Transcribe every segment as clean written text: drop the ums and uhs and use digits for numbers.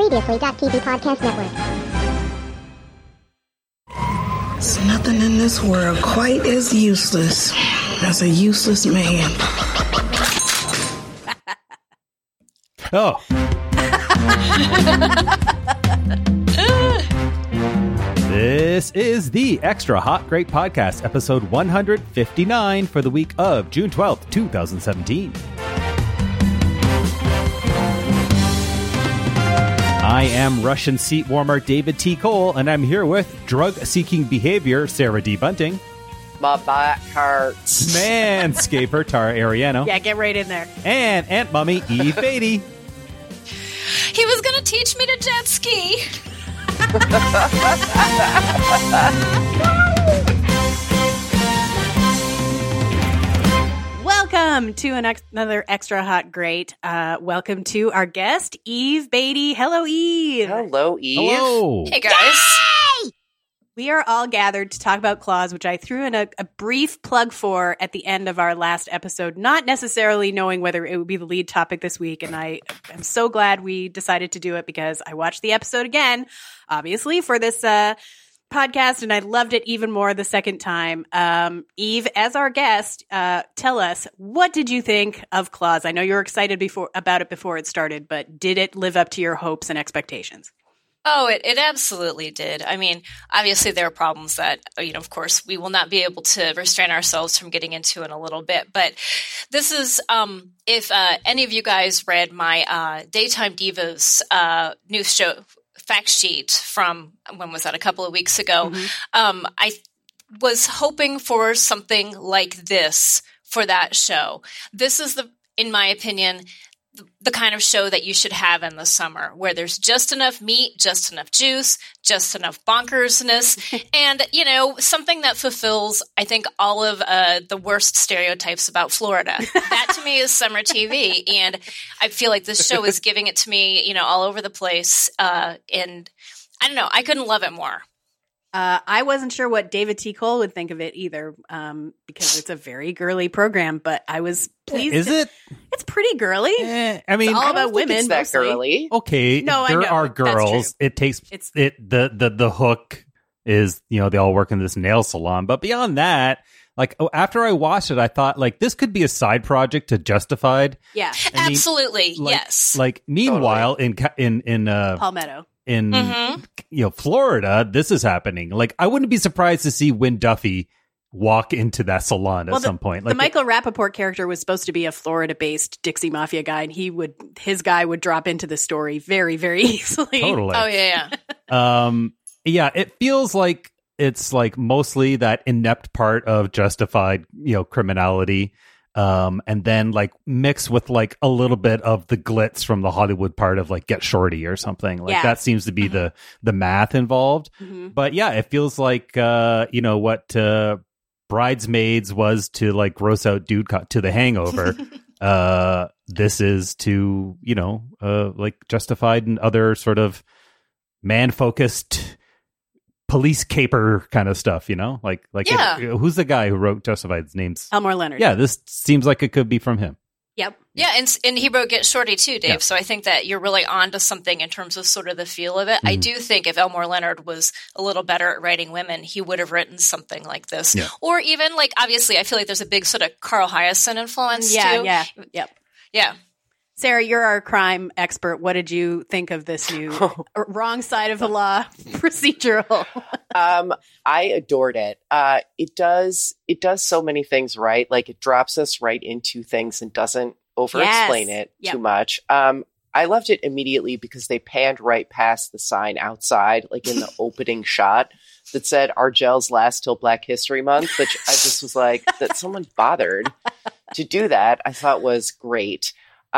Previously.tv Podcast Network. There's nothing in this world quite as useless as a useless man. Oh. This is the Extra Hot Great Podcast, episode 159 for the week of June 12th, 2017. I am Russian seat warmer David T. Cole, and I'm here with drug-seeking behavior Sarah D. Bunting. My back hurts. Manscaper Tara Ariano. Yeah, get right in there. And Aunt Mummy Eve Beatty. He was going to teach me to jet ski. Welcome to another Extra Hot Great. Welcome to our guest, Eve Beatty. Hello, Eve. Hello, Eve. Hello. Hey, guys. We are all gathered to talk about Claws, which I threw in a brief plug for at the end of our last episode, not necessarily knowing whether it would be the lead topic this week. And I am so glad we decided to do it because I watched the episode again, obviously, for this podcast, and I loved it even more the second time. Eve, as our guest, tell us, what did you think of Claws? I know you were excited about it before it started, but did it live up to your hopes and expectations? Oh, it absolutely did. I mean, obviously there are problems that, of course, we will not be able to restrain ourselves from getting into in a little bit. But this is, if any of you guys read my Daytime Divas news show fact sheet from, when was that, a couple of weeks ago, I was hoping for something like this for that show. This is, in my opinion, the kind of show that you should have in the summer, where there's just enough meat, just enough juice, just enough bonkersness, and, something that fulfills, I think, all of the worst stereotypes about Florida. That, to me, is summer TV, and I feel like this show is giving it to me, all over the place, and I don't know, I couldn't love it more. I wasn't sure what David T. Cole would think of it either, because it's a very girly program, but I was pleased. Is it? It's pretty girly. I mean, it's all about women. It's that mostly. girly. Okay, No, I there know. are girls. It takes the hook is, they all work in this nail salon, but beyond that, after I watched it, I thought this could be a side project to Justified. Yeah, Absolutely, yes. Meanwhile, in Palmetto. In Florida, this is happening. I wouldn't be surprised to see Wynn Duffy walk into that salon at some point. The Michael Rappaport character was supposed to be a Florida-based Dixie Mafia guy, and his guy would drop into the story very, very easily. Totally. Oh yeah. Yeah, it feels like it's mostly that inept part of Justified, criminality. And then mix with a little bit of the glitz from the Hollywood part of Get Shorty or something. That seems to be the math involved. Mm-hmm. But yeah, it feels like, what Bridesmaids was to gross out dude to The Hangover. This is to, Justified and other sort of man-focused police caper kind of stuff, Yeah. Who's the guy who wrote Justified's name's Elmore Leonard. Yeah, this seems like it could be from him. Yep. Yeah, and he wrote Get Shorty too, Dave. Yeah. So I think that you're really onto something in terms of sort of the feel of it. I do think if Elmore Leonard was a little better at writing women, he would have written something like this. Yeah. Or even obviously, I feel like there's a big sort of Carl Hiaasen influence too. Yeah. Yep. Yeah. Sarah, you're our crime expert. What did you think of this new wrong side of the law procedural? I adored it. It does so many things right. It drops us right into things and doesn't over-explain it too much. I loved it immediately because they panned right past the sign outside, in the opening shot that said, "Our gels last till Black History Month," which I just was that someone bothered to do that, I thought was great.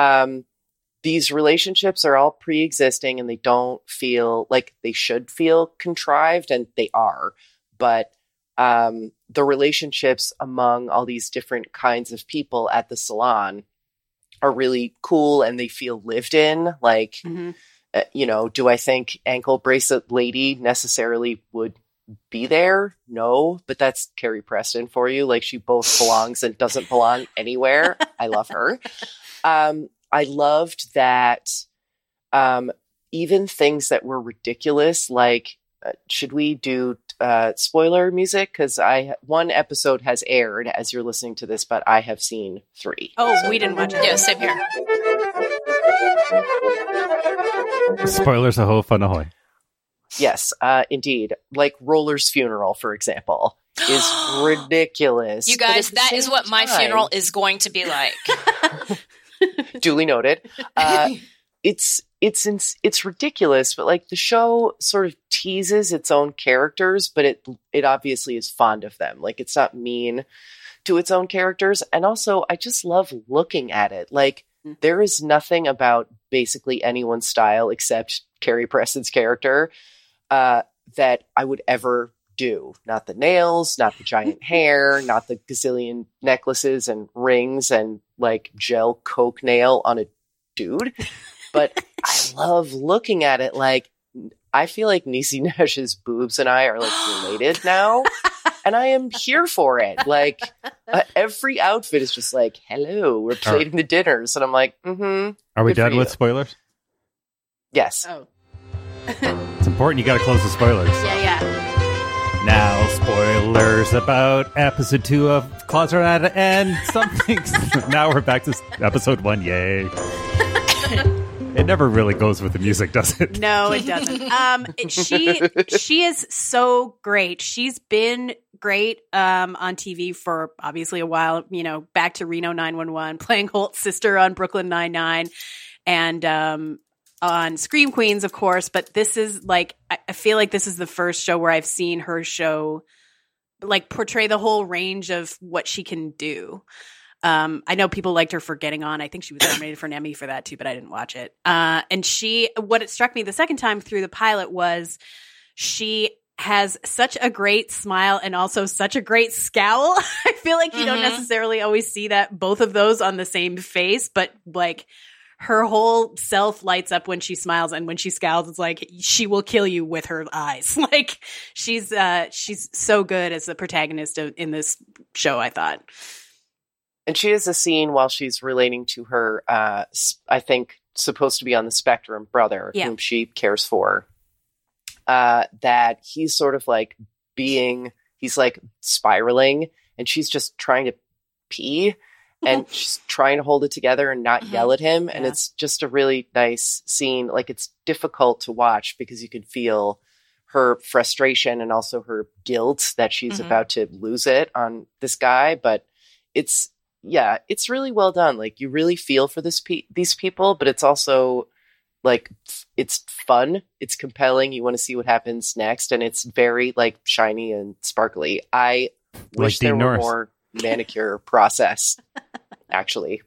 These relationships are all pre-existing and they don't feel like they should feel contrived, and they are. But the relationships among all these different kinds of people at the salon are really cool and they feel lived in. Do I think Ankle Bracelet Lady necessarily would be there? No, but that's Carrie Preston for you. She both belongs and doesn't belong anywhere. I love her. I loved that even things that were ridiculous, like should we do spoiler music? Because one episode has aired as you're listening to this, but I have seen 3. Oh, so we didn't watch it. Yeah, same here. Spoilers ahoy, fun ahoy. Yes, indeed. Like Roller's funeral, for example, is ridiculous. You guys, that is what my funeral is going to be like. Duly noted. It's ridiculous, but like the show sort of teases its own characters, but it obviously is fond of them. Like it's not mean to its own characters. And also I just love looking at it. Like there is nothing about basically anyone's style except Carrie Preston's character that I would ever do. Not the nails, not the giant hair, not the gazillion necklaces and rings and like gel coke nail on a dude. But I love looking at it. Like, I feel like Niecy Nash's boobs and I are like related now. And I am here for it. Like, every outfit is just like, hello, we're plating the dinners. And I'm like, Are we done with spoilers? Yes. Oh. It's important. You got to close the spoilers. Yeah. Now, spoilers about episode 2 of Claws Are At An End. Something. Now we're back to episode 1. Yay. It never really goes with the music, does it? No, it doesn't. She is so great. She's been great on TV for obviously a while. You know, back to Reno 911, playing Holt's sister on Brooklyn Nine-Nine, and on Scream Queens, of course. But this is like, I feel like this is the first show where I've seen her show like portray the whole range of what she can do. I know people liked her for Getting On. I think she was nominated for an Emmy for that too, but I didn't watch it. And what it struck me the second time through the pilot was she has such a great smile and also such a great scowl. I feel like you don't necessarily always see that, both of those on the same face, but like her whole self lights up when she smiles, and when she scowls, it's like she will kill you with her eyes. Like she's so good as the protagonist in this show, I thought. And she has a scene while she's relating to her, I think, supposed to be on the spectrum brother, whom she cares for, that he's sort of like he's like spiraling, and she's just trying to pee, and she's trying to hold it together and not yell at him. And it's just a really nice scene. Like, it's difficult to watch because you can feel her frustration and also her guilt that she's about to lose it on this guy. But it's really well done. Like, you really feel for these people, but it's also like, it's fun. It's compelling. You want to see what happens next. And it's very like shiny and sparkly. I wish there were more manicure process, actually.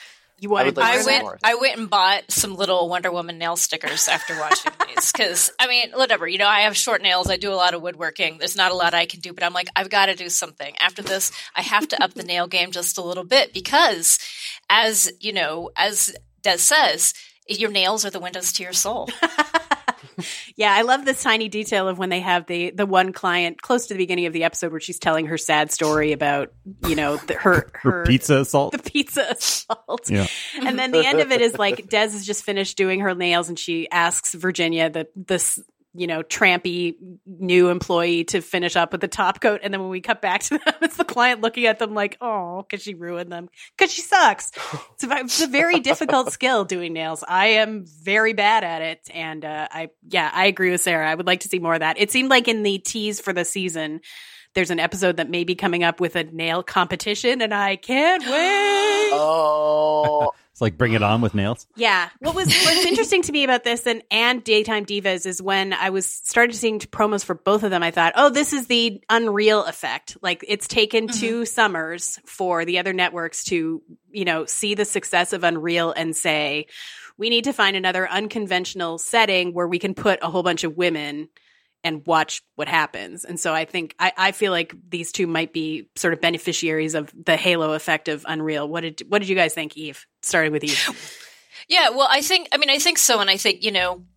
I went and bought some little Wonder Woman nail stickers after watching these, because I mean, whatever, you know, I have short nails, I do a lot of woodworking, there's not a lot I can do, but I'm like, I've got to do something. After this, I have to up the nail game just a little bit, because as you know, as Des says, your nails are the windows to your soul. Yeah, I love this tiny detail of when they have the one client close to the beginning of the episode where she's telling her sad story about, you know, her pizza assault. The pizza assault. Yeah. And then the end of it is like Des has just finished doing her nails, and she asks Virginia, this you know, trampy new employee, to finish up with the top coat. And then when we cut back to them, it's the client looking at them like, oh, because she ruined them. Because she sucks. It's a very difficult skill, doing nails. I am very bad at it. And I agree with Sarah. I would like to see more of that. It seemed like in the tease for the season, there's an episode that may be coming up with a nail competition, and I can't wait. Oh. It's like Bring It On with nails. Yeah. What's interesting to me about this and Daytime Divas is when I started seeing promos for both of them, I thought, oh, this is the Unreal effect. Like, it's taken 2 summers for the other networks to, you know, see the success of Unreal and say, we need to find another unconventional setting where we can put a whole bunch of women and watch what happens. And so I think I feel like these two might be sort of beneficiaries of the halo effect of Unreal. What did you guys think, Eve? Starting with Eve. Yeah, well, I think so. And I think, you know,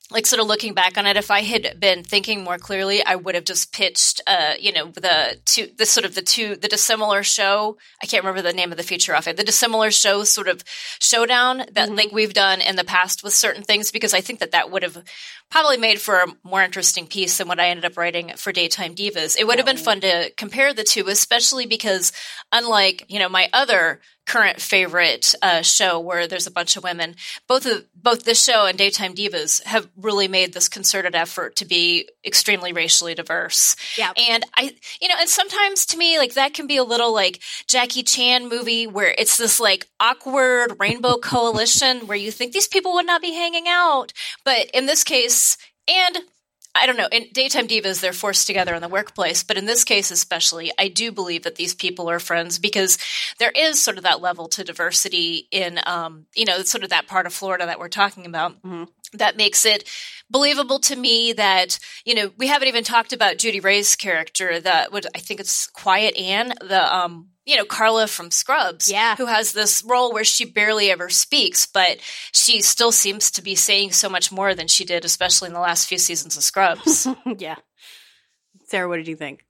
like sort of looking back on it, if I had been thinking more clearly, I would have just pitched, the dissimilar show. I can't remember the name of the feature off it. The dissimilar show sort of showdown that like we've done in the past with certain things, because I think that would have probably made for a more interesting piece than what I ended up writing for Daytime Divas. It would have been fun to compare the two, especially because unlike, my other current favorite show where there's a bunch of women, both this show and Daytime Divas have really made this concerted effort to be extremely racially diverse. Yeah. And and sometimes to me, like that can be a little like Jackie Chan movie where it's this like awkward rainbow coalition where you think these people would not be hanging out. But in this case, and I don't know, in Daytime Divas, they're forced together in the workplace. But in this case especially, I do believe that these people are friends because there is sort of that level to diversity in, sort of that part of Florida that we're talking about. Mm-hmm. That makes it believable to me that, we haven't even talked about Judy Ray's character, I think it's Quiet Anne, Carla from Scrubs, who has this role where she barely ever speaks, but she still seems to be saying so much more than she did, especially in the last few seasons of Scrubs. Yeah. Sarah, what did you think?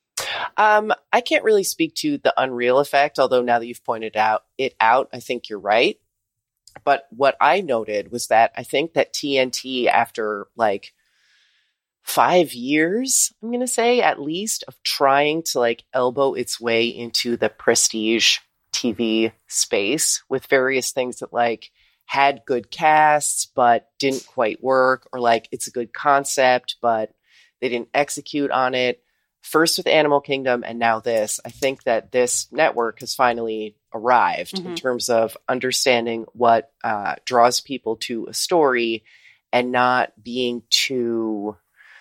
I can't really speak to the Unreal effect, although now that you've pointed it out, I think you're right. But what I noted was that I think that TNT, after like 5 years, I'm going to say at least, of trying to like elbow its way into the prestige TV space with various things that like had good casts, but didn't quite work, or like it's a good concept, but they didn't execute on it. First with Animal Kingdom and now this, I think that this network has finally arrived in terms of understanding what draws people to a story and not being too...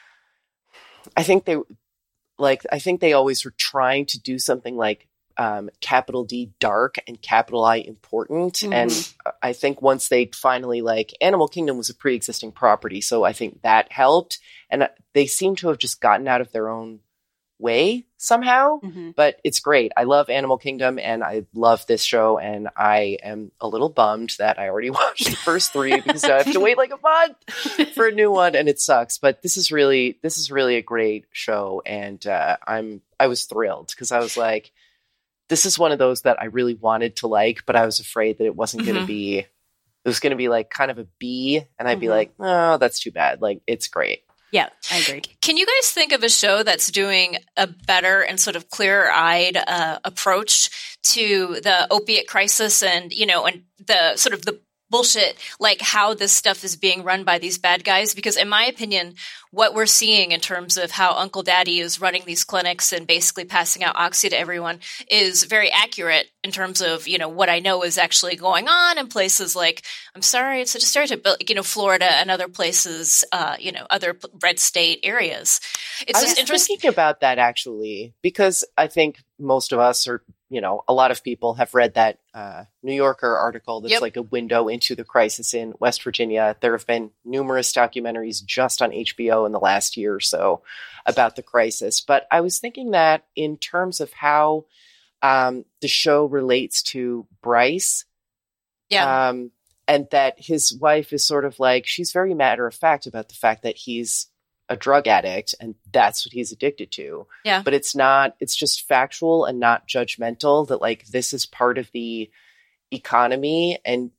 I think they always were trying to do something like capital D dark and capital I important. Mm-hmm. And I think once they finally Animal Kingdom was a pre-existing property. So I think that helped. And they seem to have just gotten out of their own way somehow, but it's great. I love Animal Kingdom and I love this show, and I am a little bummed that I already watched the first 3 because I have to wait like a month for a new one, and it sucks. But this is really a great show, and I was thrilled because I was like, this is one of those that I really wanted to like, but I was afraid that it wasn't going to be. It was going to be like kind of a B, and I'd be like, oh, that's too bad. Like, it's great. Yeah, I agree. Can you guys think of a show that's doing a better and sort of clearer-eyed approach to the opiate crisis and, and the sort of the bullshit, like how this stuff is being run by these bad guys? Because in my opinion, what we're seeing in terms of how Uncle Daddy is running these clinics and basically passing out oxy to everyone is very accurate in terms of, what I know is actually going on in places like, I'm sorry, it's such a stereotype, but, Florida and other places, other red state areas. It's just interesting. Thinking about that actually, because I think most of us are, a lot of people have read that New Yorker article that's like a window into the crisis in West Virginia. There have been numerous documentaries just on HBO in the last year or so about the crisis. But I was thinking that in terms of how the show relates to Bryce, and that his wife is sort of like, she's very matter of fact about the fact that he's a drug addict and that's what he's addicted to. Yeah. But it's just factual and not judgmental, that like, this is part of the economy and,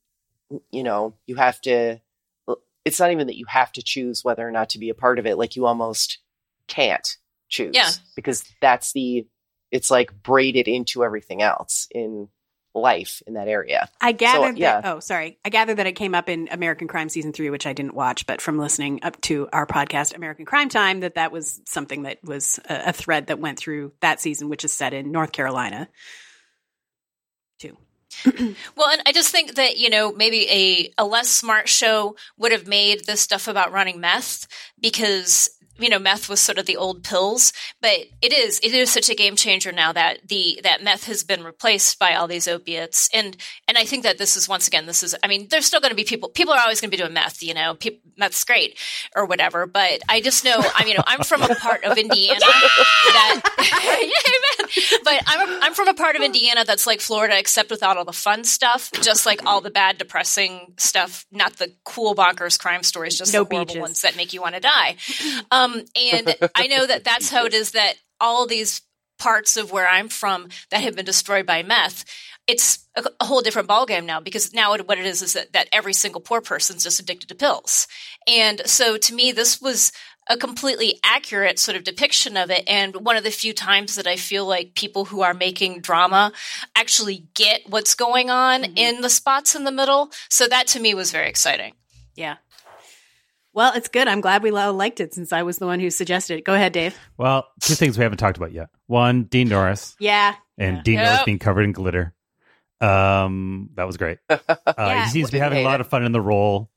you have to, it's not even that you have to choose whether or not to be a part of it. Like, you almost can't choose because it's like braided into everything else in life in that area. I gathered I gathered that it came up in American Crime Season 3, which I didn't watch, but from listening up to our podcast, American Crime Time, that was something that was a thread that went through that season, which is set in North Carolina too. Well, and I just think that, maybe a less smart show would have made this stuff about running meth, because meth was sort of the old pills, but it is such a game changer now that that meth has been replaced by all these opiates. And I think that this is, once again, there's still going to be people are always going to be doing meth, meth's great or whatever. But I just know, I'm from a part of Indiana but I'm from a part of Indiana that's like Florida, except without all the fun stuff, just like all the bad, depressing stuff, not the cool bonkers crime stories, just the horrible ones that make you want to die. And I know that that's how it is, that all these parts of where I'm from that have been destroyed by meth, it's a whole different ballgame now, because now what it is that every single poor person's just addicted to pills. And so to me, this was a completely accurate sort of depiction of it. And one of the few times that I feel like people who are making drama actually get what's going on in the spots in the middle. So that to me was very exciting. Yeah. Well, it's good. I'm glad we all liked it, since I was the one who suggested it. Go ahead, Dave. Well, two things we haven't talked about yet. One, Dean Norris. Yeah. And Dean Norris being covered in glitter. That was great. He seems to be having a lot of fun in the role.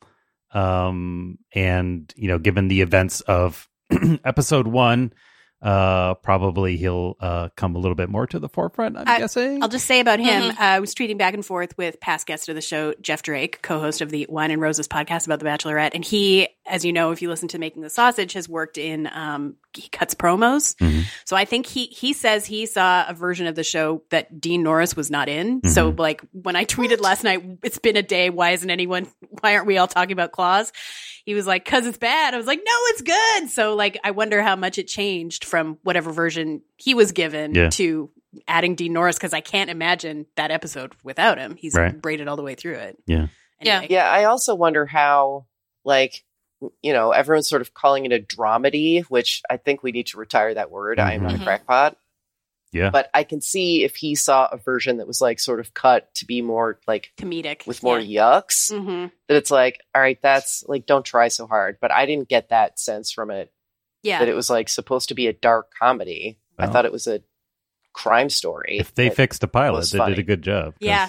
And, given the events of episode 1, probably he'll come a little bit more to the forefront, I'm guessing. I'll just say about him, I was tweeting back and forth with past guest of the show, Jeff Drake, co-host of the Wine and Roses podcast about The Bachelorette. And he, as you know, if you listen to Making the Sausage, has worked in, he cuts promos. Mm-hmm. So I think he says he saw a version of the show that Dean Norris was not in. Mm-hmm. So like when I tweeted last night, it's been a day, why aren't we all talking about Claus? He was like, 'cause it's bad. I was like, no, it's good. So like, I wonder how much it changed from whatever version he was given to adding Dean Norris, because I can't imagine that episode without him. He's braided all the way through it. Yeah. Anyway. Yeah. I also wonder how, like, everyone's sort of calling it a dramedy, which I think we need to retire that word. I am not a crackpot. Yeah. But I can see if he saw a version that was like sort of cut to be more like comedic with more yucks, that it's like, all right, that's like, don't try so hard. But I didn't get that sense from it. Yeah. That it was like supposed to be a dark comedy. Well, I thought it was a crime story. If they fixed the pilot, they did a good job. Yeah.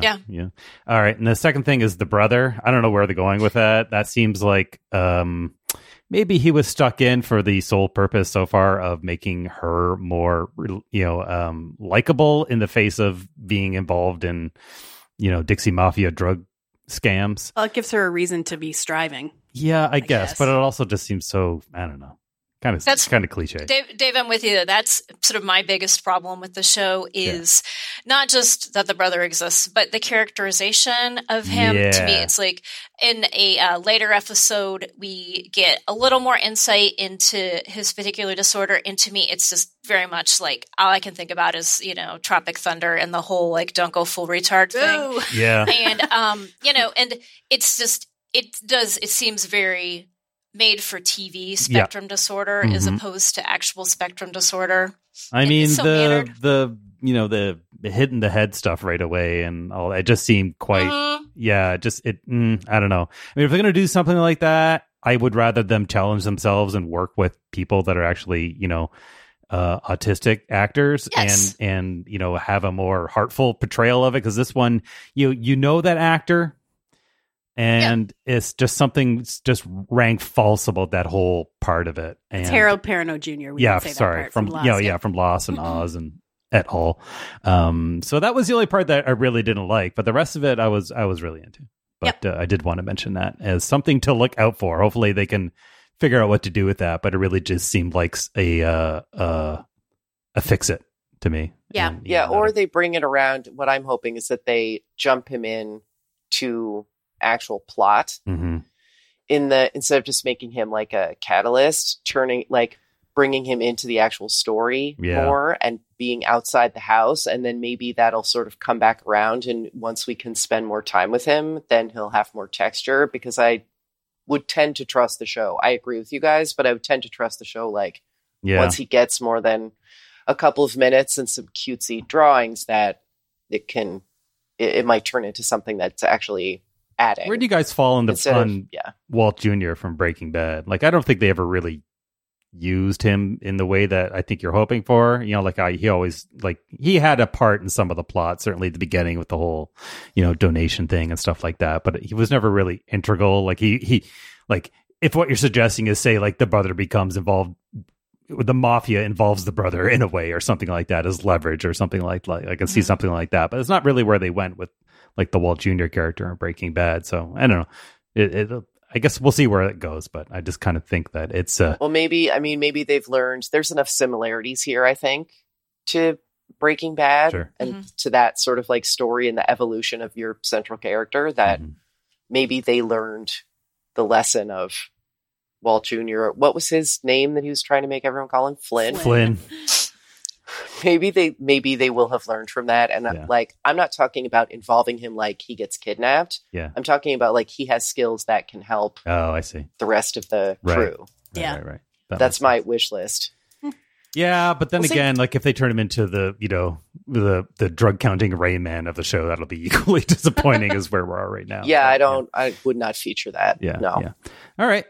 All right. And the second thing is the brother. I don't know where they're going with that. That seems like maybe he was stuck in for the sole purpose so far of making her more, likable in the face of being involved in, Dixie Mafia drug scams. Well, it gives her a reason to be striving. Yeah, I guess. But it also just seems so, I don't know. That's kind of cliche. Dave, I'm with you. That's sort of my biggest problem with the show is not just that the brother exists, but the characterization of him. Yeah. To me, it's like in a later episode, we get a little more insight into his particular disorder. And to me, it's just very much like all I can think about is, Tropic Thunder and the whole like don't go full retard thing. Yeah. And, and it's just, it seems very made for TV spectrum disorder as opposed to actual spectrum disorder. I mean, the hitting the head stuff right away and all that just seemed quite, I don't know. I mean, if they're going to do something like that, I would rather them challenge themselves and work with people that are actually, autistic actors and have a more heartful portrayal of it. Because this one, that actor. And it's just something just rang false about that whole part of it. And, it's Harold Perrineau Jr. From Lost, from Lost and Oz and et al. So that was the only part that I really didn't like, but the rest of it I was really into. But I did want to mention that as something to look out for. Hopefully they can figure out what to do with that. But it really just seemed like a fix it to me. Yeah, and, or they bring it around. What I'm hoping is that they jump him in to actual plot instead of just making him like a catalyst, bringing him into the actual story more and being outside the house. And then maybe that'll sort of come back around. And once we can spend more time with him, then he'll have more texture, because I would tend to trust the show. I agree with you guys, but I would tend to trust the show. Once he gets more than a couple of minutes and some cutesy drawings, that it might turn into something that's actually adding. Where do you guys fall on Walt Jr. from Breaking Bad? Like, I don't think they ever really used him in the way that I think you're hoping for. He always he had a part in some of the plot, certainly at the beginning with the whole, donation thing and stuff like that. But he was never really integral. Like he if what you're suggesting is, say, like the brother becomes involved, the mafia involves the brother in a way or something like that as leverage or something like I can see something like that, but it's not really where they went with like the Walt Jr. character in Breaking Bad. So I don't know. I guess we'll see where it goes, but I just kind of think that it's well, maybe they've learned there's enough similarities here, I think, to Breaking Bad and to that sort of like story and the evolution of your central character that maybe they learned the lesson of Walt Jr. What was his name that he was trying to make everyone call him? Flynn. Maybe they will have learned from that. And like, I'm not talking about involving him like he gets kidnapped. Yeah. I'm talking about like he has skills that can help. Oh, I see. The rest of the crew. Right. That's my wish list. Yeah, but then again, like if they turn him into the, you know, the drug counting Rayman of the show, that'll be equally disappointing as where we are right now. Yeah, but, I would not feature that. Yeah. No. Yeah. All right.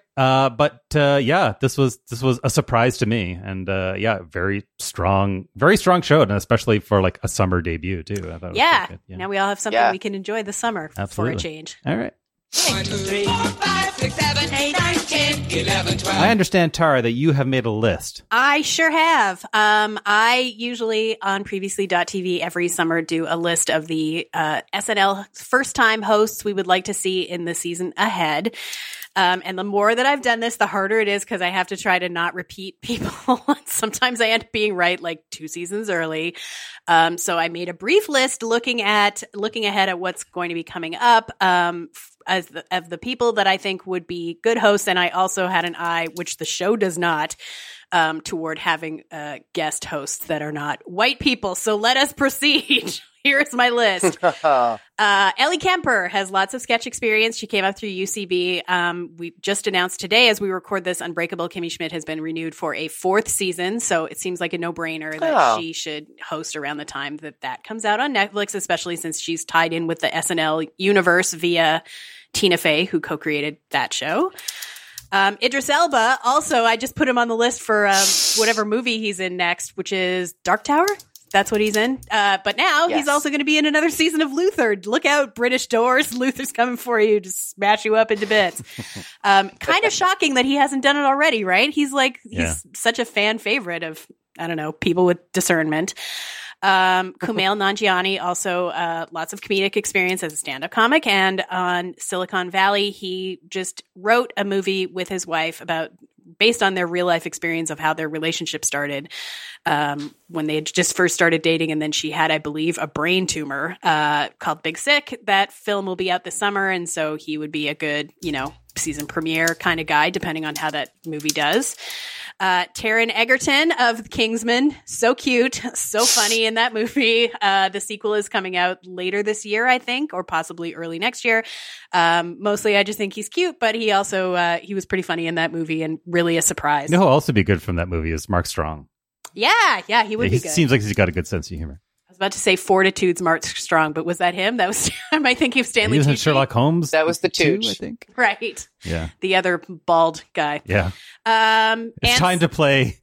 This was a surprise to me, and very strong show, and especially for like a summer debut too. I thought it was good. Now we all have something we can enjoy this summer for a change. All right. 1, 2, 3, 4, 5, 6, 7, 8, 9, 10, 11, 12. I understand, Tara, that you have made a list. I sure have. I usually on Previously.tv every summer do a list of the SNL first-time hosts we would like to see in the season ahead. And the more that I've done this, the harder it is because I have to try to not repeat people. Sometimes I end up being right like 2 seasons early. So I made a brief list looking ahead at what's going to be coming up of the people that I think would be good hosts. And I also had an eye, which the show does not, toward having guest hosts that are not white people. So let us proceed. Here's my list. Ellie Kemper has lots of sketch experience. She came up through UCB. We just announced today as we record this, Unbreakable Kimmy Schmidt has been renewed for a 4th season. So it seems like a no-brainer that she should host around the time that comes out on Netflix, especially since she's tied in with the SNL universe via Tina Fey, who co-created that show. Idris Elba, also, I just put him on the list for whatever movie he's in next, which is Dark Tower. That's what he's in. But now he's also going to be in another season of Luther. Look out, British doors. Luther's coming for you to smash you up into bits. Kind of shocking that he hasn't done it already, right? He's such a fan favorite of, I don't know, people with discernment. Kumail Nanjiani, also lots of comedic experience as a stand-up comic. And on Silicon Valley, he just wrote a movie with his wife based on their real life experience of how their relationship started when they had just first started dating. And then she had, I believe, a brain tumor called Big Sick. That film will be out this summer. And so he would be a good, season premiere kind of guy, depending on how that movie does. Taron Egerton of Kingsman. So cute. So funny in that movie. The sequel is coming out later this year, I think, or possibly early next year. Mostly I just think he's cute, but he also, he was pretty funny in that movie and really a surprise. You know who also be good from that movie is Mark Strong. Yeah, he would be good. Seems like he's got a good sense of humor. I was about to say Fortitude's Mark Strong, but was that him? That was, am I thinking of Stanley Tucci? Sherlock Holmes? That was the Tooch, I think. Right. Yeah. The other bald guy. Yeah. It's time to play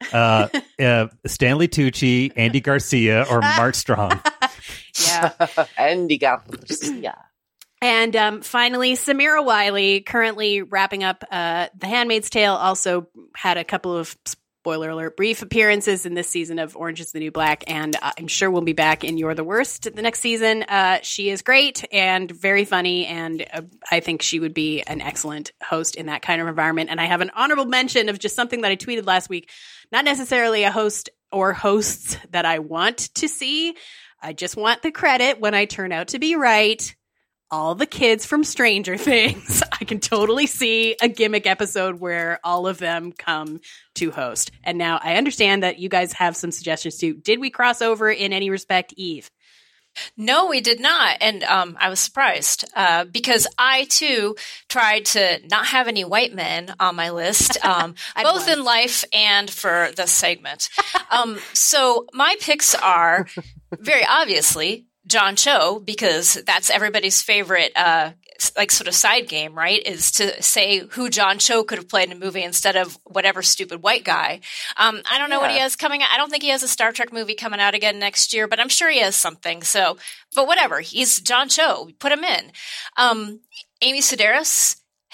Stanley Tucci, Andy Garcia, or Mark Strong. Yeah. Andy Garcia. And finally, Samira Wiley, currently wrapping up The Handmaid's Tale, also had a couple of, spoiler alert, brief appearances in this season of Orange is the New Black, and I'm sure we'll be back in You're the Worst the next season. She is great and very funny, and I think she would be an excellent host in that kind of environment. And I have an honorable mention of just something that I tweeted last week, not necessarily a host or hosts that I want to see. I just want the credit when I turn out to be right. All the kids from Stranger Things. I can totally see a gimmick episode where all of them come to host. And now I understand that you guys have some suggestions too. Did we cross over in any respect, Eve? No, we did not. And I was surprised because I, too, tried to not have any white men on my list, both in life and for the segment. So my picks are very obviously John Cho, because that's everybody's favorite, sort of side game, right? Is to say who John Cho could have played in a movie instead of whatever stupid white guy. I don't know what he has coming out. I don't think he has a Star Trek movie coming out again next year, but I'm sure he has something. So, but whatever. He's John Cho. Put him in. Amy Sedaris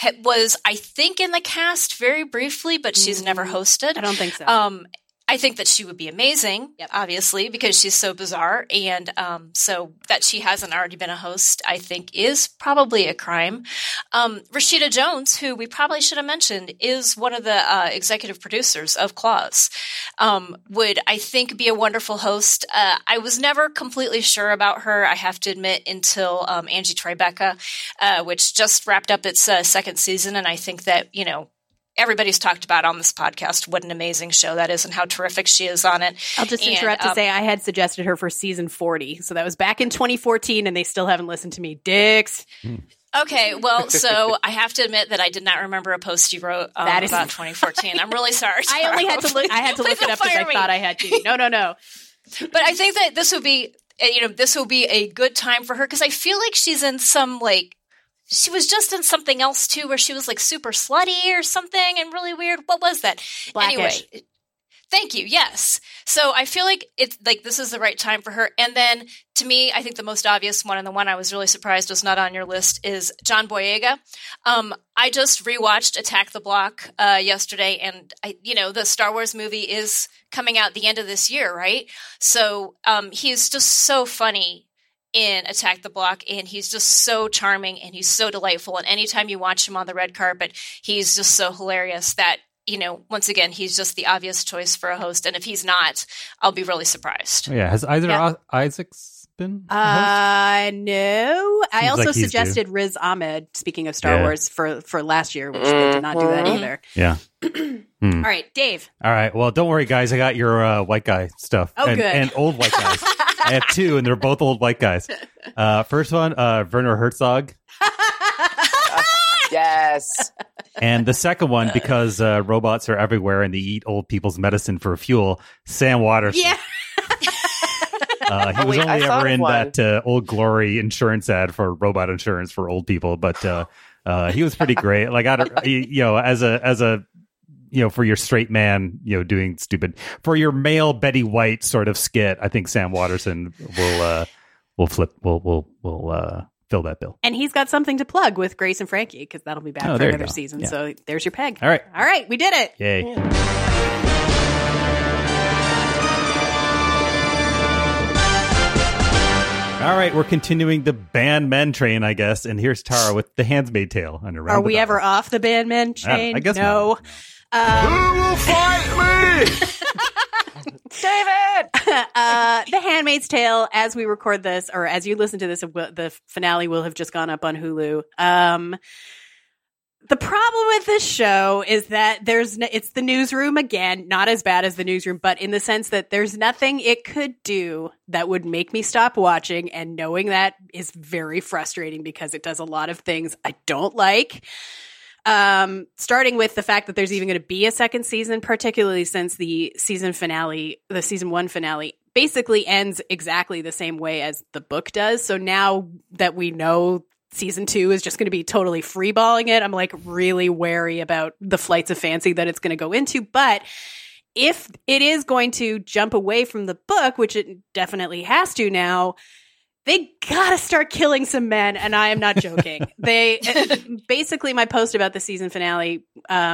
was, I think, in the cast very briefly, but she's never hosted. I don't think so. I think that she would be amazing, obviously, because she's so bizarre. And so that she hasn't already been a host, I think, is probably a crime. Rashida Jones, who we probably should have mentioned, is one of the executive producers of Claws, would, I think, be a wonderful host. I was never completely sure about her, I have to admit, until Angie Tribeca, which just wrapped up its second season. And I think that, everybody's talked about on this podcast what an amazing show that is and how terrific she is on it. I'll just interrupt to say I had suggested her for season 40. So that was back in 2014 and they still haven't listened to me. Dicks. Okay, well, so I have to admit that I did not remember a post you wrote about 2014. I'm really sorry. I only had to look. I had to look it up because I thought I had to. No. But I think that this will be a good time for her because I feel like she's in some she was just in something else too, where she was super slutty or something and really weird. What was that? Blackish. Anyway, thank you. Yes. So I feel like it's this is the right time for her. And then to me, I think the most obvious one and the one I was really surprised was not on your list is John Boyega. I just rewatched Attack the Block yesterday, and the Star Wars movie is coming out the end of this year, right? So he's just so funny in Attack the Block, and he's just so charming and he's so delightful. And anytime you watch him on the red carpet, he's just so hilarious that, once again, he's just the obvious choice for a host. And if he's not, I'll be really surprised. Oh, yeah. Has either Isaacs been a host? No. I also suggested Riz Ahmed, speaking of Star Wars, for last year, which they did not do that either. Yeah. All right, Dave. All right. Well, don't worry, guys. I got your white guy stuff. Oh, good. And old white guys. I have two, and they're both old white guys. First one, Werner Herzog. Yes. And the second one, because robots are everywhere and they eat old people's medicine for fuel, Sam Waterston. Yeah. He was only ever in that Old Glory insurance ad for robot insurance for old people, but he was pretty great. As a for your straight man, doing stupid, for your male Betty White sort of skit, I think Sam Waterston will fill that bill. And he's got something to plug with Grace and Frankie because that'll be back for another season. Yeah. So there's your peg. All right, we did it. Yay. Yeah. All right, we're continuing the band men train, I guess. And here's Tara with The Handmaid's Tale. Are we ever off the band men train? I guess no. Not. Who will fight me? David! The Handmaid's Tale, as we record this, or as you listen to this, the finale will have just gone up on Hulu. The problem with this show is that it's the newsroom again, not as bad as the newsroom, but in the sense that there's nothing it could do that would make me stop watching, and knowing that is very frustrating because it does a lot of things I don't like. Starting with the fact that there's even going to be a second season, particularly since the season one finale basically ends exactly the same way as the book does. So now that we know season 2 is just going to be totally freeballing it, I'm really wary about the flights of fancy that it's going to go into. But if it is going to jump away from the book, which it definitely has to now, they gotta start killing some men, and I am not joking. Basically, my post about the season finale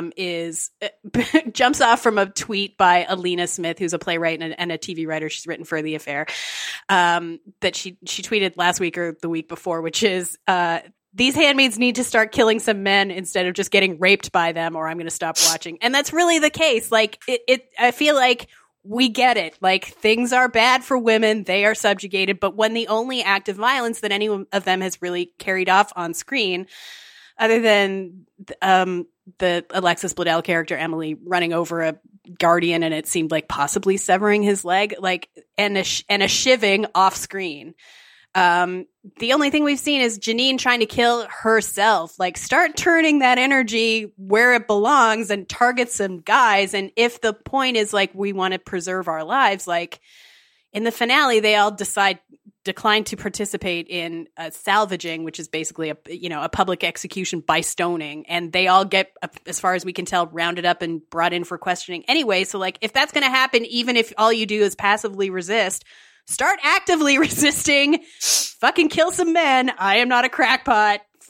jumps off from a tweet by Alina Smith, who's a playwright and a TV writer. She's written for The Affair, that she tweeted last week or the week before, which is these handmaids need to start killing some men instead of just getting raped by them, or I'm going to stop watching. And that's really the case. I feel like we get it. Things are bad for women. They are subjugated. But when the only act of violence that any of them has really carried off on screen, other than the Alexis Bledel character, Emily, running over a guardian and it seemed like possibly severing his leg, and a shivving off screen. The only thing we've seen is Janine trying to kill herself. Start turning that energy where it belongs and target some guys. And if the point is we want to preserve our lives, in the finale, they all decline to participate in salvaging, which is basically a public execution by stoning. And they all get, as far as we can tell, rounded up and brought in for questioning anyway. So if that's going to happen, even if all you do is passively resist, start actively resisting, fucking kill some men. I am not a crackpot.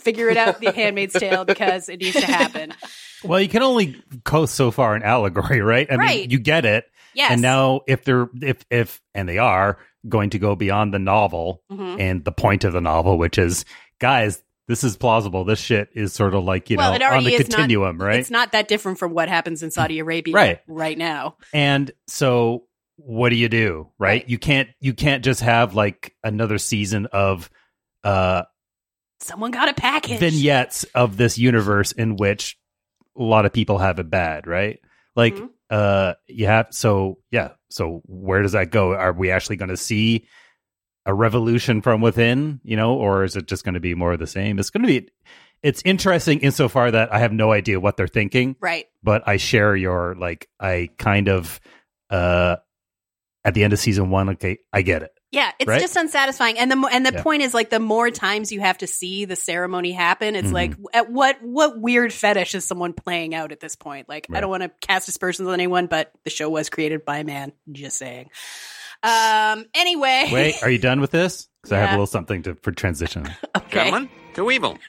figure it out, The Handmaid's Tale, because it needs to happen. Well, you can only go so far in allegory, right? I mean, you get it. Yes. And now if they are going to go beyond the novel and the point of the novel, which is, guys, this is plausible. This shit is sort of like, you know, on the continuum, right? It's not that different from what happens in Saudi Arabia right now. And so what do? Right? You can't just have like another season of someone got a package. Vignettes of this universe in which a lot of people have it bad, right? Like so where does that go? Are we actually going to see a revolution from within, you know, or is it just going to be more of the same? It's interesting insofar that I have no idea what they're thinking. Right. But I share your, like, I kind of, at the end of season 1, okay, I get it. Yeah, it's just unsatisfying. And the point is, like, the more times you have to see the ceremony happen, it's like, at what weird fetish is someone playing out at this point? Like, I don't want to cast aspersions on anyone, but the show was created by a man. Just saying. Anyway. Wait, are you done with this? Because I have a little something for transition. Okay. Gentlemen, to evil.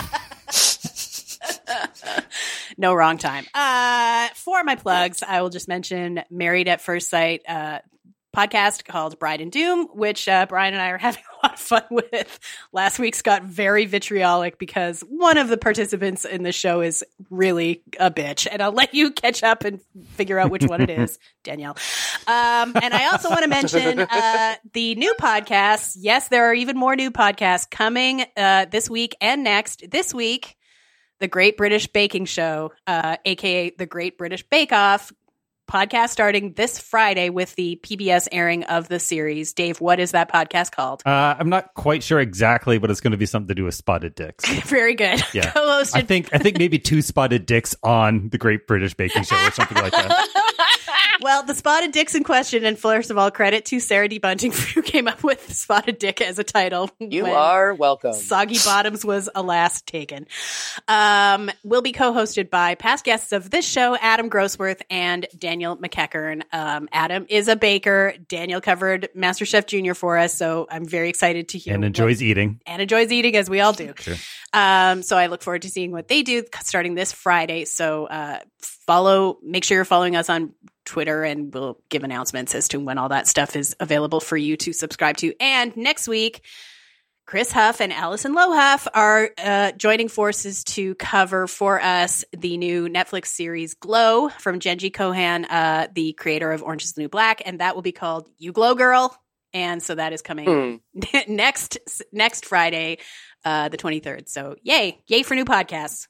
No, wrong time. For my plugs, I will just mention Married at First Sight podcast called Bride and Doom, which Brian and I are having a lot of fun with. Last week's got very vitriolic because one of the participants in the show is really a bitch, and I'll let you catch up and figure out which one it is, Danielle. And I also want to mention the new podcasts. Yes, there are even more new podcasts coming this week and next. This week, The Great British Baking Show, aka The Great British Bake Off, podcast starting this Friday with the PBS airing of the series. Dave, what is that podcast called? I'm not quite sure exactly, but it's going to be something to do with spotted dicks. Very good. Yeah. Co-hosted. I think maybe 2 spotted dicks on the Great British Baking Show or something like that. Well, the spotted dicks in question, and first of all, credit to Sarah D. Bunting who came up with spotted dick as a title. You are welcome. Soggy Bottoms was alas taken. Will be co-hosted by past guests of this show, Adam Grossworth and Daniel McEachern. Adam is a baker. Daniel covered MasterChef Junior for us, so I'm very excited to hear. And enjoys eating. And enjoys eating, as we all do. Sure. So I look forward to seeing what they do starting this Friday. So make sure you're following us on Twitter, and we'll give announcements as to when all that stuff is available for you to subscribe to. And next week, Chris Huff and Allison Lohuff are joining forces to cover for us the new Netflix series Glow from Jenji Kohan, the creator of Orange is the New Black, and that will be called You Glow Girl. And so that is coming next Friday, the 23rd. So yay for new podcasts.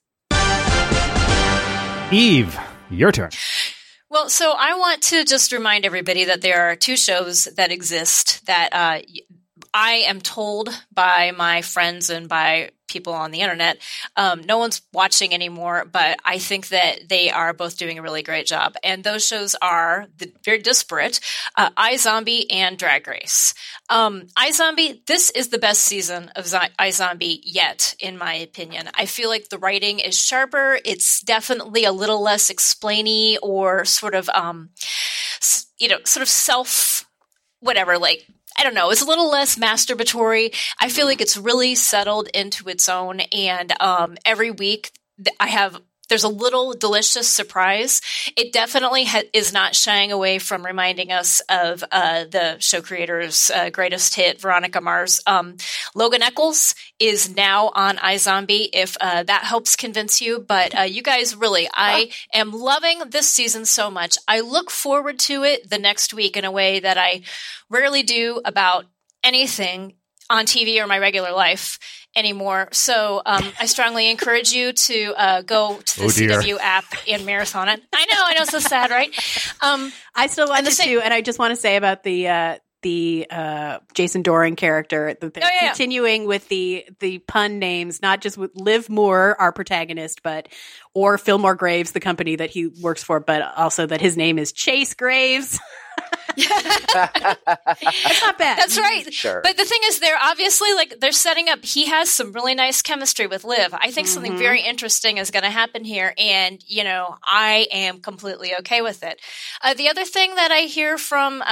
Eve, your turn. Well, so I want to just remind everybody that there are 2 shows that exist that I am told by my friends and by people on the internet. No one's watching anymore, but I think that they are both doing a really great job. And those shows are very disparate, iZombie and Drag Race. iZombie, this is the best season of iZombie yet, in my opinion. I feel like the writing is sharper. It's definitely a little less explainy or sort of, sort of self, whatever, like, I don't know. It's a little less masturbatory. I feel like it's really settled into its own. And every week there's a little delicious surprise. It definitely is not shying away from reminding us of the show creator's greatest hit, Veronica Mars. Logan Echolls is now on iZombie, if that helps convince you. But you guys, really, I am loving this season so much. I look forward to it the next week in a way that I rarely do about anything on TV or my regular life anymore. So I strongly encourage you to go to the CW app and marathon it. I know, it's so sad, right? I still watch it too, and I just want to say about the Jason Doran character that they're continuing with the pun names, not just with Liv Moore, our protagonist, or Fillmore Graves, the company that he works for, but also that his name is Chase Graves. It's not bad. That's right. Sure. But the thing is, they're setting up, he has some really nice chemistry with Liv. I think something very interesting is going to happen here. And, I am completely okay with it. The other thing that I hear from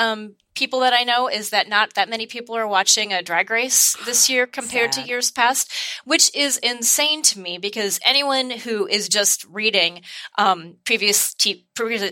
people that I know is that not that many people are watching a Drag Race this year compared to years past, which is insane to me because anyone who is just reading previously